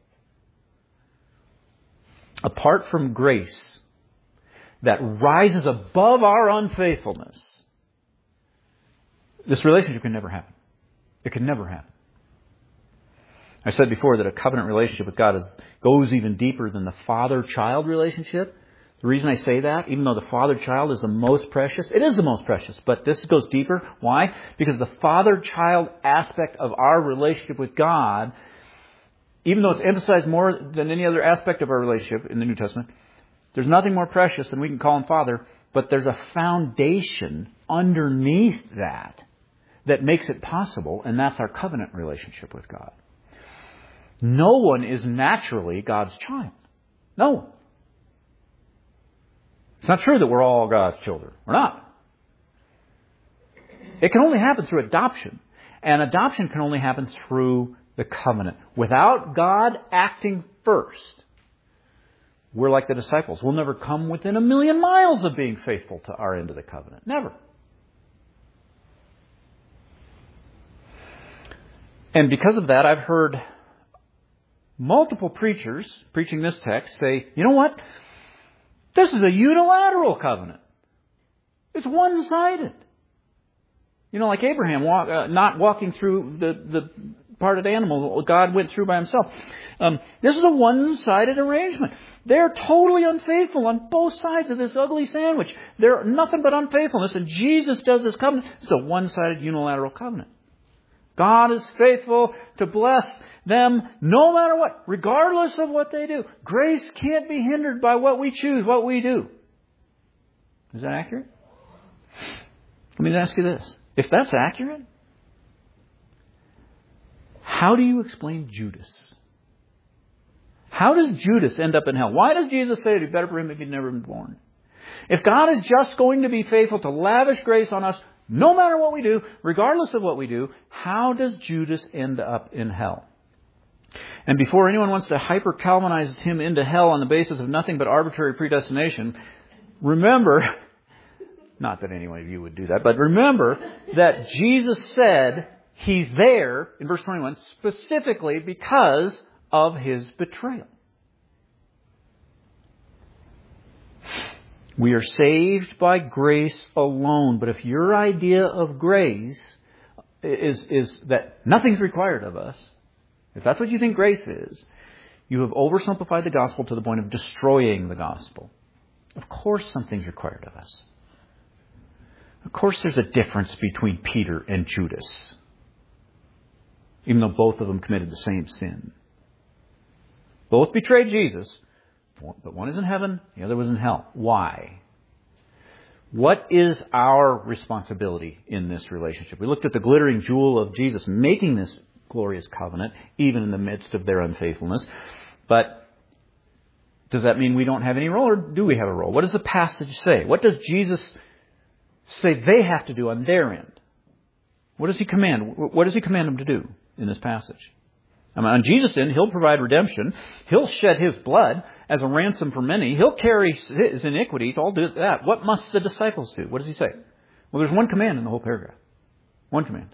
Apart from grace that rises above our unfaithfulness, this relationship can never happen. It can never happen. I said before that a covenant relationship with God is, goes even deeper than the father-child relationship. The reason I say that, even though the father-child is the most precious, it is the most precious, but this goes deeper. Why? Because the father-child aspect of our relationship with God, even though it's emphasized more than any other aspect of our relationship in the New Testament, there's nothing more precious than we can call Him Father, but there's a foundation underneath that that makes it possible, and that's our covenant relationship with God. No one is naturally God's child. No one. It's not true that we're all God's children. We're not. It can only happen through adoption. And adoption can only happen through the covenant. Without God acting first, we're like the disciples. We'll never come within a million miles of being faithful to our end of the covenant. Never. And because of that, I've heard multiple preachers preaching this text say, you know what? This is a unilateral covenant. It's one-sided. You know, like Abraham walk, uh, not walking through the, the parted animals God went through by himself. Um, this is a one-sided arrangement. They're totally unfaithful on both sides of this ugly sandwich. They're nothing but unfaithfulness. And Jesus does this covenant. It's a one-sided unilateral covenant. God is faithful to bless them no matter what, regardless of what they do. Grace can't be hindered by what we choose, what we do. Is that accurate? Let me ask you this. If that's accurate, how do you explain Judas? How does Judas end up in hell? Why does Jesus say it'd be better for him if he'd never been born? If God is just going to be faithful to lavish grace on us, no matter what we do, regardless of what we do, how does Judas end up in hell? And before anyone wants to hyper-Calvinize him into hell on the basis of nothing but arbitrary predestination, remember, not that any one of you would do that, but remember that Jesus said he's there, in verse twenty-one, specifically because of his betrayal. We are saved by grace alone. But if your idea of grace is, is that nothing's required of us, if that's what you think grace is, you have oversimplified the gospel to the point of destroying the gospel. Of course something's required of us. Of course there's a difference between Peter and Judas, even though both of them committed the same sin. Both betrayed Jesus, but one is in heaven, the other was in hell. Why? What is our responsibility in this relationship? We looked at the glittering jewel of Jesus making this glorious covenant, even in the midst of their unfaithfulness. But does that mean we don't have any role, or do we have a role? What does the passage say? What does Jesus say they have to do on their end? What does he command? What does he command them to do in this passage? I mean, on Jesus' end, he'll provide redemption. He'll shed his blood as a ransom for many. He'll carry his iniquities. All do that. What must the disciples do? What does he say? Well, there's one command in the whole paragraph. One command.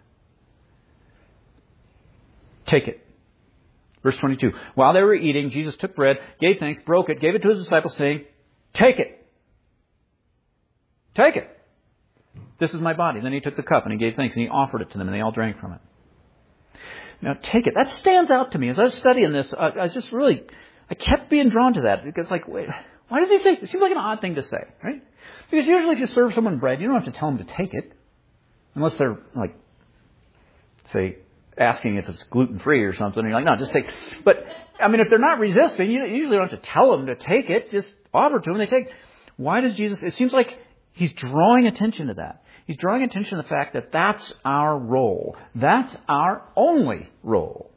Take it. Verse twenty-two. While they were eating, Jesus took bread, gave thanks, broke it, gave it to his disciples, saying, take it. Take it. This is my body. Then he took the cup and he gave thanks and he offered it to them and they all drank from it. Now, take it. That stands out to me. As I was studying this, I, I was just really, I kept being drawn to that. Because, like, wait, why does he say, it seems like an odd thing to say, right? Because usually if you serve someone bread, you don't have to tell them to take it. Unless they're, like, say, asking if it's gluten-free or something. And you're like, no, just take it. But, I mean, if they're not resisting, you usually don't have to tell them to take it. Just offer it to them. They take it. Why does Jesus, it seems like he's drawing attention to that. He's drawing attention to the fact that that's our role. That's our only role.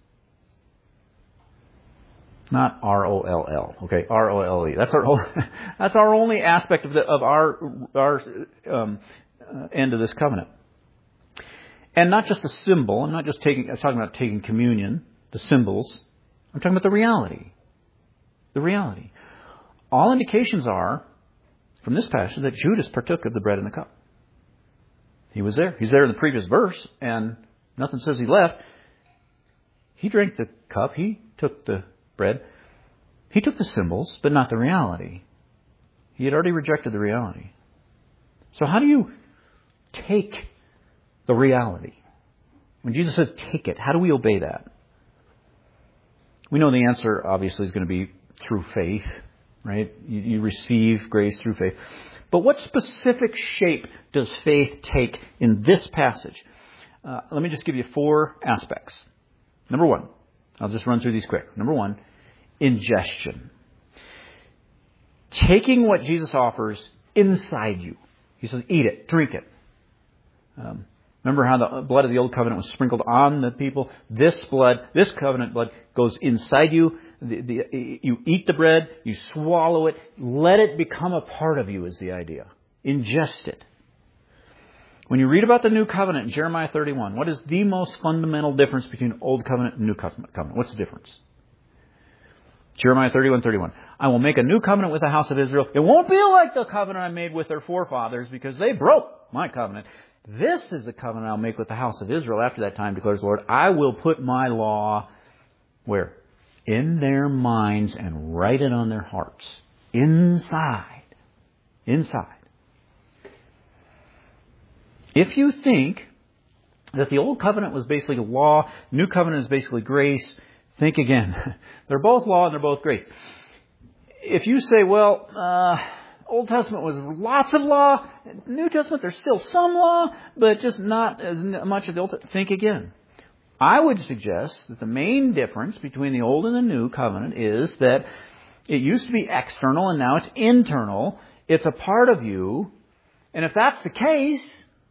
Not R O L L, okay? R O L E. That's our whole, that's our only aspect of the of our our um, uh, end of this covenant. And not just the symbol. I'm not just taking. I was talking about taking communion, the symbols. I'm talking about the reality. The reality. All indications are from this passage that Judas partook of the bread and the cup. He was there. He's there in the previous verse, and nothing says he left. He drank the cup. He took the bread. He took the symbols, but not the reality. He had already rejected the reality. So how do you take the reality? When Jesus said, take it, how do we obey that? We know the answer, obviously, is going to be through faith, right? You, you receive grace through faith. But what specific shape does faith take in this passage? Uh, let me just give you four aspects. Number one, I'll just run through these quick. Number one, ingestion. Taking what Jesus offers inside you. He says, eat it, drink it. Um, remember how the blood of the old covenant was sprinkled on the people? This blood, this covenant blood goes inside you. The, the, you eat the bread, you swallow it, let it become a part of you is the idea. Ingest it. When you read about the new covenant in Jeremiah thirty-one, what is the most fundamental difference between old covenant and new covenant? What's the difference? Jeremiah thirty-one thirty-one. I will make a new covenant with the house of Israel. It won't be like the covenant I made with their forefathers because they broke my covenant. This is the covenant I'll make with the house of Israel after that time, declares the Lord. I will put my law where? In their minds and write it on their hearts. inside. Inside. If you think that the Old Covenant was basically law, New Covenant is basically grace, think again. They're both law and they're both grace. If you say, well, uh, Old Testament was lots of law, New Testament there's still some law, but just not as much as the Old Testament, think again. I would suggest that the main difference between the Old and the New Covenant is that it used to be external and now it's internal. It's a part of you. And if that's the case,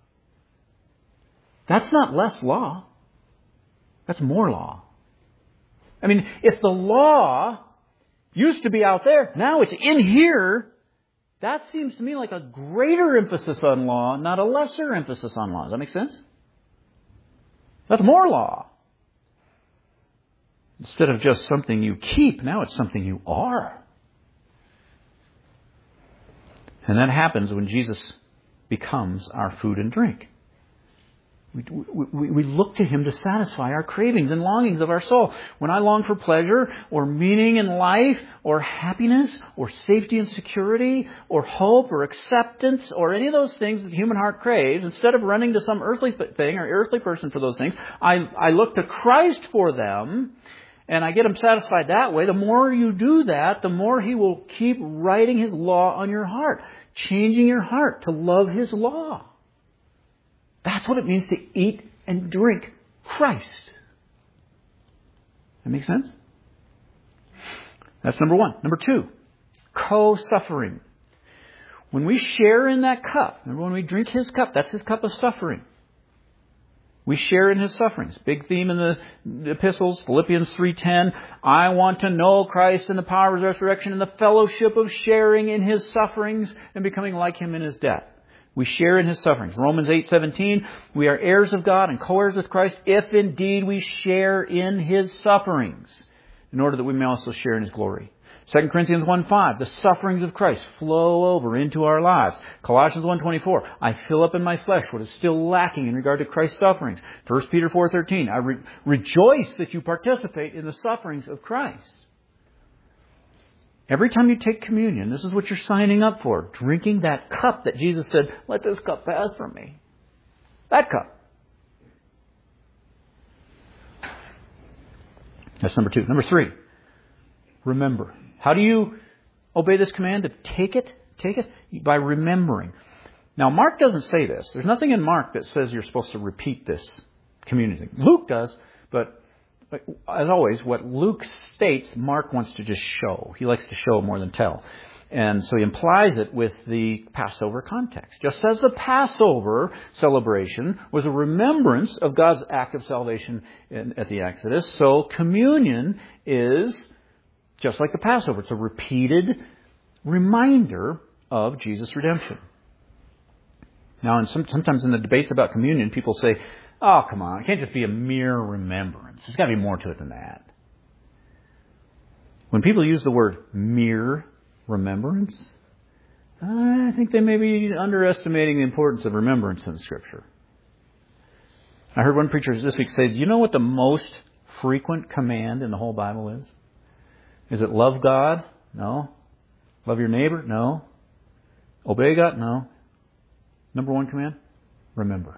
that's not less law. That's more law. I mean, if the law used to be out there, now it's in here, that seems to me like a greater emphasis on law, not a lesser emphasis on law. Does that make sense? That's more law. Instead of just something you keep, now it's something you are. And that happens when Jesus becomes our food and drink. We, we, we look to Him to satisfy our cravings and longings of our soul. When I long for pleasure or meaning in life or happiness or safety and security or hope or acceptance or any of those things that the human heart craves, instead of running to some earthly thing or earthly person for those things, I, I look to Christ for them and I get them satisfied that way. The more you do that, the more He will keep writing His law on your heart, changing your heart to love His law. That's what it means to eat and drink Christ. That makes sense? That's number one. Number two, co-suffering. When we share in that cup, remember when we drink His cup, that's His cup of suffering. We share in His sufferings. Big theme in the epistles, Philippians three ten. I want to know Christ and the power of His resurrection and the fellowship of sharing in His sufferings and becoming like Him in His death. We share in His sufferings. Romans eight seventeen, we are heirs of God and co-heirs with Christ if indeed we share in His sufferings, in order that we may also share in His glory. Second Corinthians one five, the sufferings of Christ flow over into our lives. Colossians one twenty-four, I fill up in my flesh what is still lacking in regard to Christ's sufferings. First Peter four thirteen, I re- rejoice that you participate in the sufferings of Christ. Every time you take communion, this is what you're signing up for. Drinking that cup that Jesus said, let this cup pass from me. That cup. That's number two. Number three, remember. How do you obey this command to take it? Take it by remembering. Now, Mark doesn't say this. There's nothing in Mark that says you're supposed to repeat this communion thing. Luke does, but as always, what Luke states, Mark wants to just show. He likes to show more than tell. And so he implies it with the Passover context. Just as the Passover celebration was a remembrance of God's act of salvation in, at the Exodus, so communion is just like the Passover. It's a repeated reminder of Jesus' redemption. Now, and some, sometimes in the debates about communion, people say, oh, come on, it can't just be a mere remembrance. There's got to be more to it than that. When people use the word mere remembrance, I think they may be underestimating the importance of remembrance in Scripture. I heard one preacher this week say, do you know what the most frequent command in the whole Bible is? Is it love God? No. Love your neighbor? No. Obey God? No. Number one command? Remember.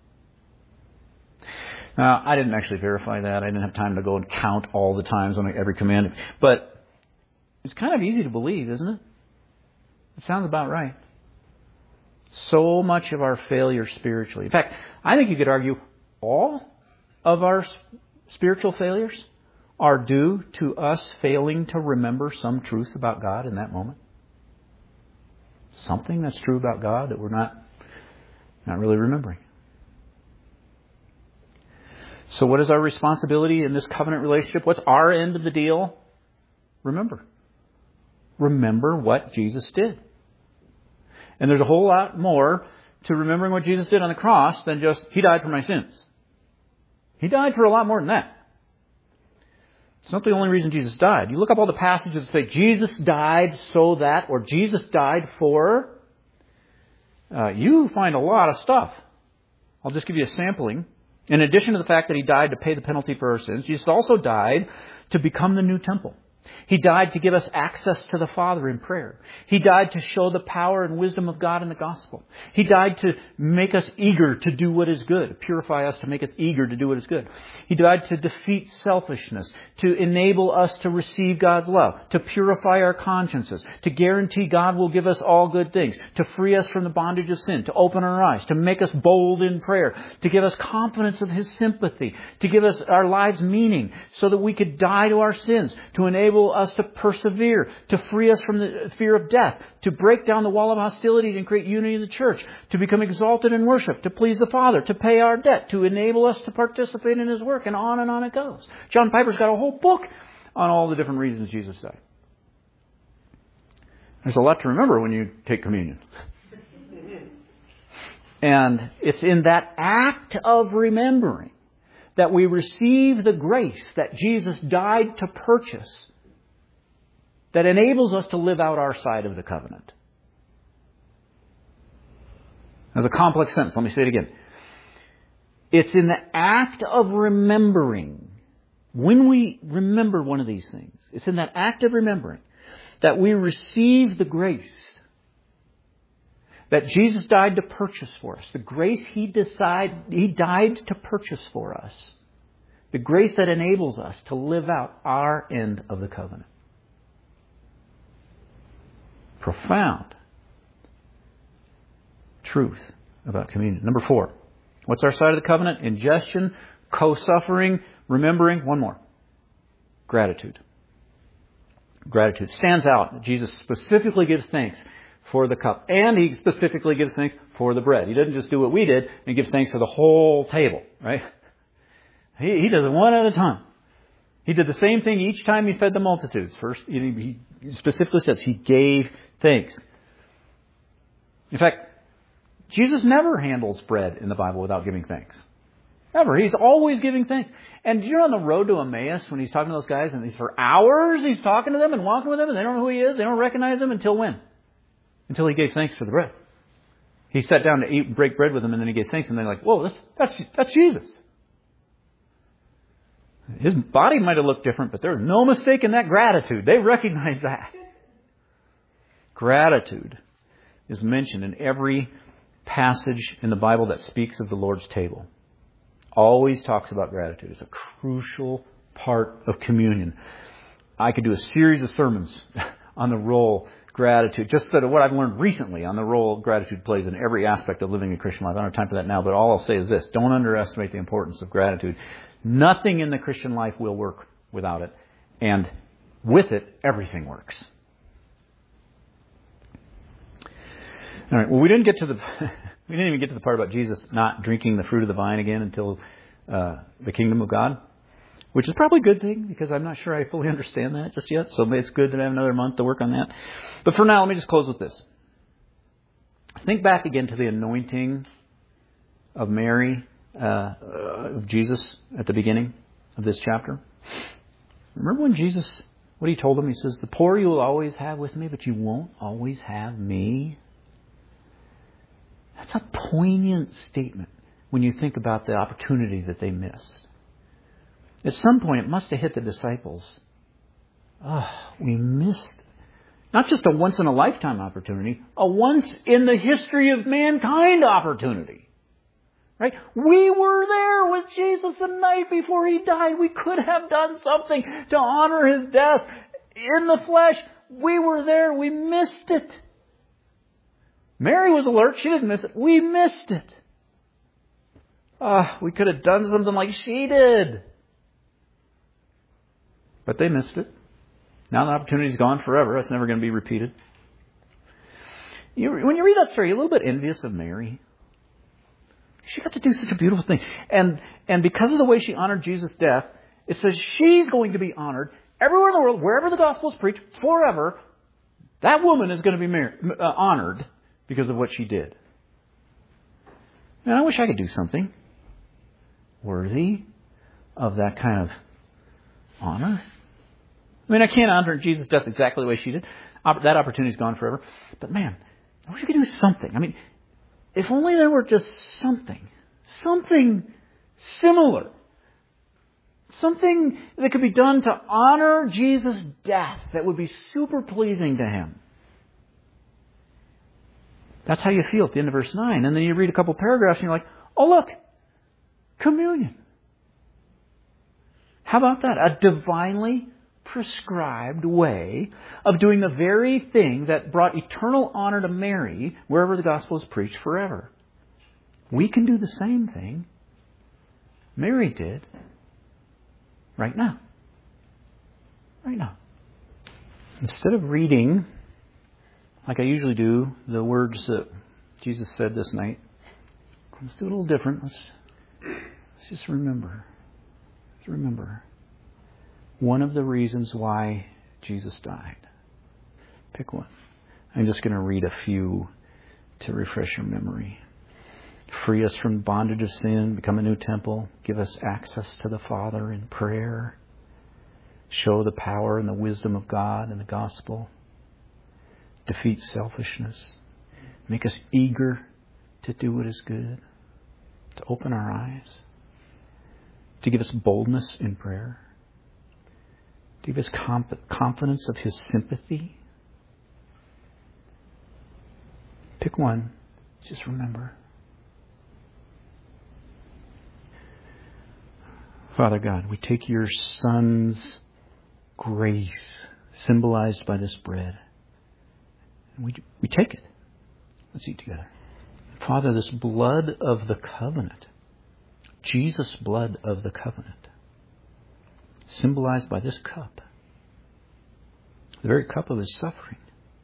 Now, I didn't actually verify that. I didn't have time to go and count all the times on every command. But it's kind of easy to believe, isn't it? It sounds about right. So much of our failure spiritually. In fact, I think you could argue all of our spiritual failures are due to us failing to remember some truth about God in that moment. Something that's true about God that we're not, not really remembering. So what is our responsibility in this covenant relationship? What's our end of the deal? Remember. Remember what Jesus did. And there's a whole lot more to remembering what Jesus did on the cross than just, He died for my sins. He died for a lot more than that. It's not the only reason Jesus died. You look up all the passages that say Jesus died so that, or Jesus died for. Uh, you find a lot of stuff. I'll just give you a sampling. In addition to the fact that He died to pay the penalty for our sins, Jesus also died to become the new temple. He died to give us access to the Father in prayer. He died to show the power and wisdom of God in the gospel. He died to make us eager to do what is good, purify us to make us eager to do what is good. He died to defeat selfishness, to enable us to receive God's love, to purify our consciences, to guarantee God will give us all good things, to free us from the bondage of sin, to open our eyes, to make us bold in prayer, to give us confidence of His sympathy, to give us our lives meaning so that we could die to our sins, to enable us to persevere, to free us from the fear of death, to break down the wall of hostility and create unity in the church, to become exalted in worship, to please the Father, to pay our debt, to enable us to participate in His work, and on and on it goes. John Piper's got a whole book on all the different reasons Jesus died. There's a lot to remember when you take communion. And it's in that act of remembering that we receive the grace that Jesus died to purchase that enables us to live out our side of the covenant. That's a complex sentence. Let me say it again. It's in the act of remembering, when we remember one of these things, it's in that act of remembering that we receive the grace that Jesus died to purchase for us. The grace He decide, He died to purchase for us. The grace that enables us to live out our end of the covenant. Profound truth about communion. Number four. What's our side of the covenant? Ingestion, co-suffering, remembering. One more. Gratitude. Gratitude stands out. Jesus specifically gives thanks for the cup. And He specifically gives thanks for the bread. He doesn't just do what we did and give thanks for the whole table, right? He, he does it one at a time. He did the same thing each time He fed the multitudes. First, He specifically says He gave thanks. In fact, Jesus never handles bread in the Bible without giving thanks. Ever. He's always giving thanks. And you're on the road to Emmaus when He's talking to those guys, and he's for hours He's talking to them and walking with them, and they don't know who He is. They don't recognize Him until when? Until He gave thanks for the bread. He sat down to eat and break bread with them, and then He gave thanks, and they're like, whoa, that's, that's, that's Jesus. His body might have looked different, but there was no mistake in that gratitude. They recognized that. Gratitude is mentioned in every passage in the Bible that speaks of the Lord's table. Always talks about gratitude. It's a crucial part of communion. I could do a series of sermons on the role gratitude, just sort of what I've learned recently on the role gratitude plays in every aspect of living a Christian life. I don't have time for that now, but all I'll say is this. Don't underestimate the importance of gratitude. Nothing in the Christian life will work without it. And with it, everything works. All right. Well, we didn't get to the we didn't even get to the part about Jesus not drinking the fruit of the vine again until uh, the kingdom of God, which is probably a good thing because I'm not sure I fully understand that just yet. So it's good to have another month to work on that. But for now, let me just close with this. Think back again to the anointing of Mary, uh, of Jesus at the beginning of this chapter. Remember when Jesus, what He told them? He says, the poor you will always have with me, but you won't always have me. That's a poignant statement when you think about the opportunity that they missed. At some point, it must have hit the disciples. Oh, we missed not just a once-in-a-lifetime opportunity, a once-in-the-history-of-mankind opportunity. Right? We were there with Jesus the night before He died. We could have done something to honor His death in the flesh. We were there. We missed it. Mary was alert. She didn't miss it. We missed it. Ah, we could have done something like she did. But they missed it. Now the opportunity's gone forever. It's never going to be repeated. You, when you read that story, you're a little bit envious of Mary. She got to do such a beautiful thing. And, and because of the way she honored Jesus' death, it says she's going to be honored everywhere in the world, wherever the gospel is preached, forever. That woman is going to be mar- uh, honored because of what she did. And I wish I could do something worthy of that kind of honor. I mean, I can't honor Jesus' death exactly the way she did. That opportunity's gone forever. But man, I wish I could do something. I mean, if only there were just something, something similar Something that could be done to honor Jesus' death that would be super pleasing to Him. That's how you feel at the end of verse nine. And then you read a couple paragraphs and you're like, oh look, communion. How about that? A divinely prescribed way of doing the very thing that brought eternal honor to Mary wherever the gospel is preached forever. We can do the same thing Mary did right now. Right now. Instead of reading, like I usually do, the words that Jesus said this night, let's do it a little different. Let's, let's just remember. Let's remember one of the reasons why Jesus died. Pick one. I'm just going to read a few to refresh your memory. Free us from bondage of sin, become a new temple, give us access to the Father in prayer, show the power and the wisdom of God in the gospel, defeat selfishness, make us eager to do what is good, to open our eyes, to give us boldness in prayer, to give us confidence of His sympathy. Pick one. Just remember. Father God, we take your Son's grace, symbolized by this bread, and we, we take it. Let's eat together. Father, this blood of the covenant, Jesus' blood of the covenant, symbolized by this cup, the very cup of His suffering.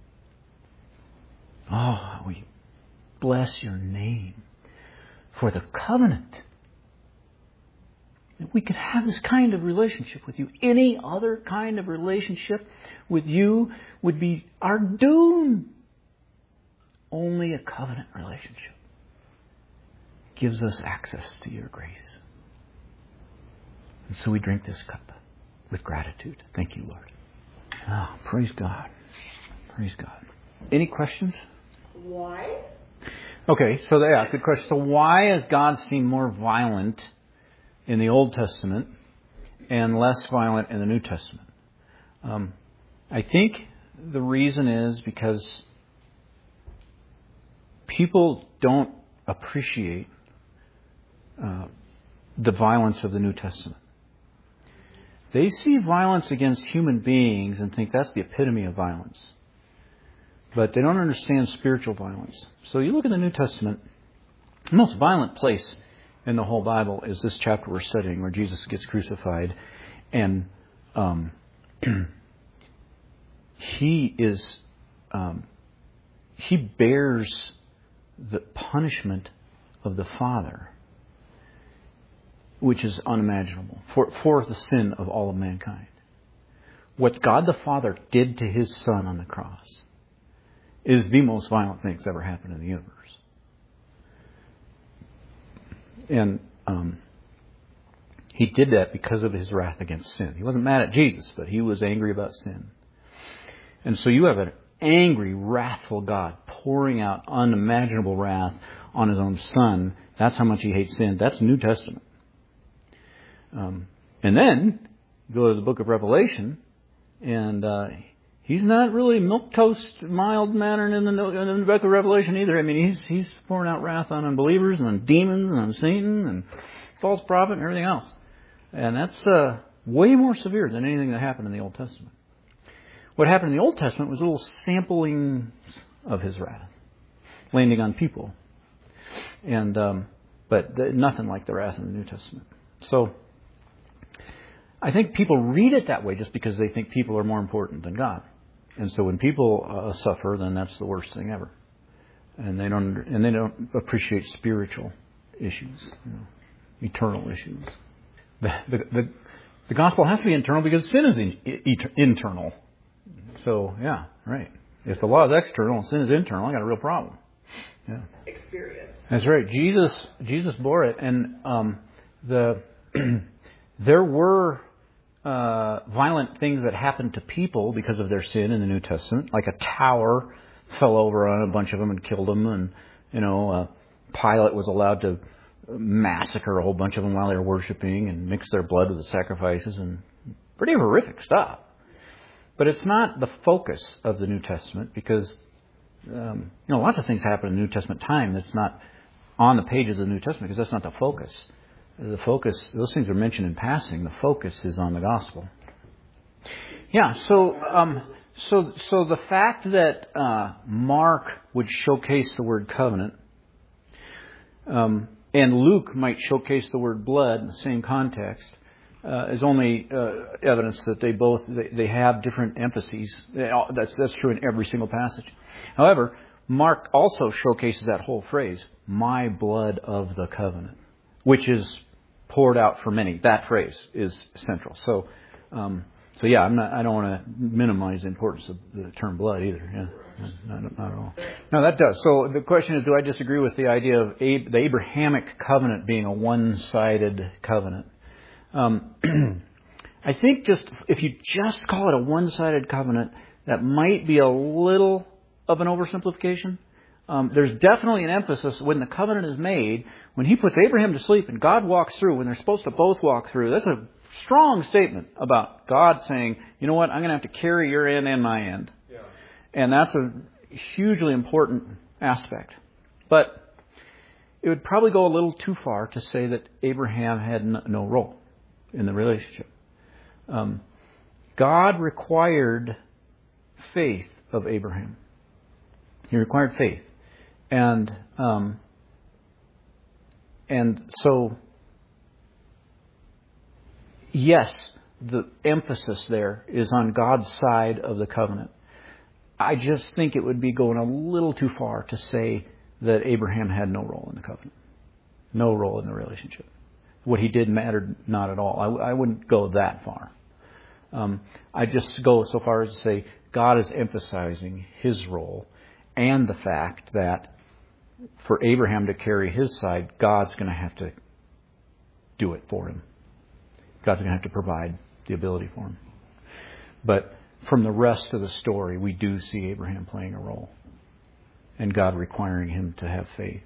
Oh, we bless your name for the covenant. That we could have this kind of relationship with you. Any other kind of relationship with you would be our doom. Only a covenant relationship gives us access to your grace. And so we drink this cup with gratitude. Thank you, Lord. Ah, praise God. Praise God. Any questions? Why? Okay, so yeah, good question. So why has God seemed more violent in the Old Testament and less violent in the New Testament? Um, I think the reason is because people don't appreciate uh, the violence of the New Testament. They see violence against human beings and think that's the epitome of violence. But they don't understand spiritual violence. So you look at the New Testament, the most violent place in the whole Bible is this chapter we're studying where Jesus gets crucified. And um, he is, um, he bears the punishment of the Father, which is unimaginable, for, for the sin of all of mankind. What God the Father did to His Son on the cross is the most violent thing that's ever happened in the universe. And um, He did that because of His wrath against sin. He wasn't mad at Jesus, but He was angry about sin. And so you have an angry, wrathful God pouring out unimaginable wrath on His own Son. That's how much He hates sin. That's New Testament. Um, and then you go to the book of Revelation, and uh, He's not really milquetoast, mild mannered in the, in the book of Revelation either. I mean, he's he's pouring out wrath on unbelievers and on demons and on Satan and false prophet and everything else. And that's uh, way more severe than anything that happened in the Old Testament. What happened in the Old Testament was little samplings of His wrath landing on people, and um, but nothing like the wrath in the New Testament. So I think people read it that way just because they think people are more important than God. And so when people uh, suffer, then that's the worst thing ever. And they don't and they don't appreciate spiritual issues, you know, eternal issues. The, the the the gospel has to be internal because sin is in, et, internal. So yeah, right. If the law is external and sin is internal, I got a real problem. Yeah. Experience. That's right. Jesus Jesus bore it, and um, the there were uh, violent things that happened to people because of their sin in the New Testament, like a tower fell over on a bunch of them and killed them, and you know, uh, Pilate was allowed to massacre a whole bunch of them while they were worshiping and mix their blood with the sacrifices, and pretty horrific stuff. But it's not the focus of the New Testament, because um, you know lots of things happen in the New Testament time that's not on the pages of the New Testament, because that's not the focus. The focus, those things are mentioned in passing. The focus is on the gospel. Yeah. So, um, so, so the fact that uh, Mark would showcase the word covenant, um, and Luke might showcase the word blood in the same context, uh, is only uh, evidence that they both they, they have different emphases. They, that's that's true in every single passage. However, Mark also showcases that whole phrase, "My blood of the covenant," which is poured out for many. That phrase is central. So, um, so yeah, I'm not. I don't want to minimize the importance of the term blood either. Yeah, not, not at all. No, that does. So the question is, do I disagree with the idea of Ab- the Abrahamic covenant being a one-sided covenant? Um, I think just if you just call it a one-sided covenant, that might be a little of an oversimplification. Um, there's definitely an emphasis when the covenant is made, when he puts Abraham to sleep and God walks through, when they're supposed to both walk through. That's a strong statement about God saying, you know what, I'm going to have to carry your end and my end. Yeah. And that's a hugely important aspect. But it would probably go a little too far to say that Abraham had no role in the relationship. Um, God required faith of Abraham. He required faith. And um, and so, yes, the emphasis there is on God's side of the covenant. I just think it would be going a little too far to say that Abraham had no role in the covenant, no role in the relationship. What he did mattered not at all. I, I wouldn't go that far. Um, I just go so far as to say God is emphasizing his role and the fact that for Abraham to carry his side, God's going to have to do it for him. God's going to have to provide the ability for him. But from the rest of the story, we do see Abraham playing a role and God requiring him to have faith.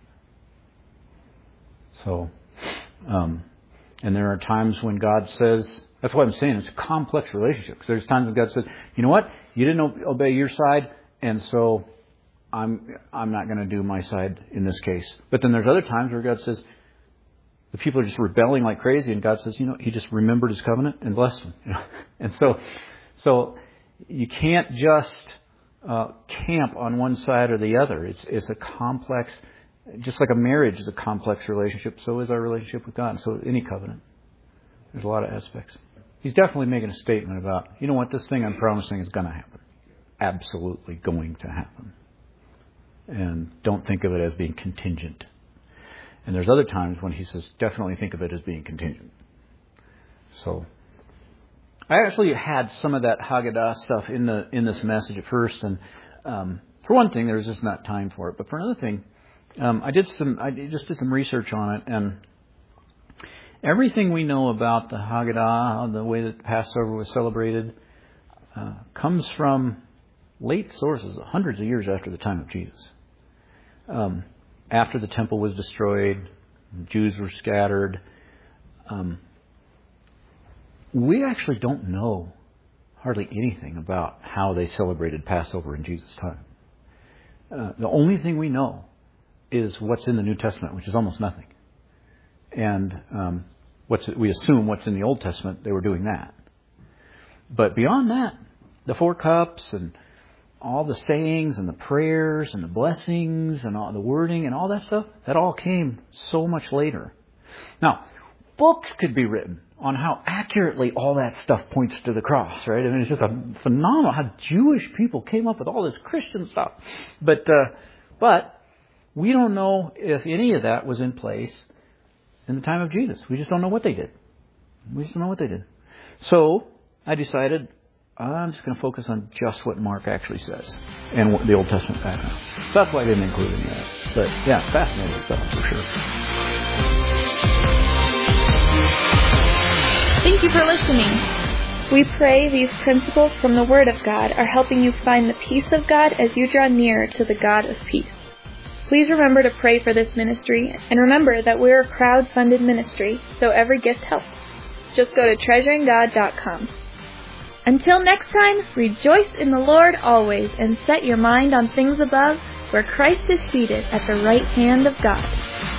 So, um, and there are times when God says, that's what I'm saying, it's a complex relationship. Because there's times when God says, you know what, you didn't obey your side, and so I'm I'm not going to do my side in this case. But then there's other times where God says, the people are just rebelling like crazy, and God says, you know, he just remembered his covenant and blessed them. You know? And so, so you can't just uh, camp on one side or the other. It's it's a complex, just like a marriage is a complex relationship, so is our relationship with God. So any covenant, there's a lot of aspects. He's definitely making a statement about, you know what, this thing I'm promising is going to happen. Absolutely going to happen. And don't think of it as being contingent. And there's other times when he says, definitely think of it as being contingent. So, I actually had some of that Haggadah stuff in the in this message at first, and um, for one thing, there was just not time for it. But for another thing, um, I did some I just did some research on it, and everything we know about the Haggadah, the way that Passover was celebrated, uh, comes from late sources, hundreds of years after the time of Jesus. Um, after the temple was destroyed, Jews were scattered. Um, we actually don't know hardly anything about how they celebrated Passover in Jesus' time. Uh, the only thing we know is what's in the New Testament, which is almost nothing. And um, what's we assume what's in the Old Testament, they were doing that. But beyond that, the four cups and all the sayings and the prayers and the blessings and all the wording and all that stuff, that all came so much later. Now, books could be written on how accurately all that stuff points to the cross, right? I mean, it's just a phenomenal how Jewish people came up with all this Christian stuff. But, uh, but we don't know if any of that was in place in the time of Jesus. We just don't know what they did. We just don't know what they did. So I decided I'm just going to focus on just what Mark actually says and what the Old Testament background. So that's why I didn't include any of that. But yeah, fascinating stuff for sure. Thank you for listening. We pray these principles from the Word of God are helping you find the peace of God as you draw nearer to the God of peace. Please remember to pray for this ministry, and remember that we're a crowd-funded ministry, so every gift helps. Just go to treasuring god dot com. Until next time, rejoice in the Lord always, and set your mind on things above, where Christ is seated at the right hand of God.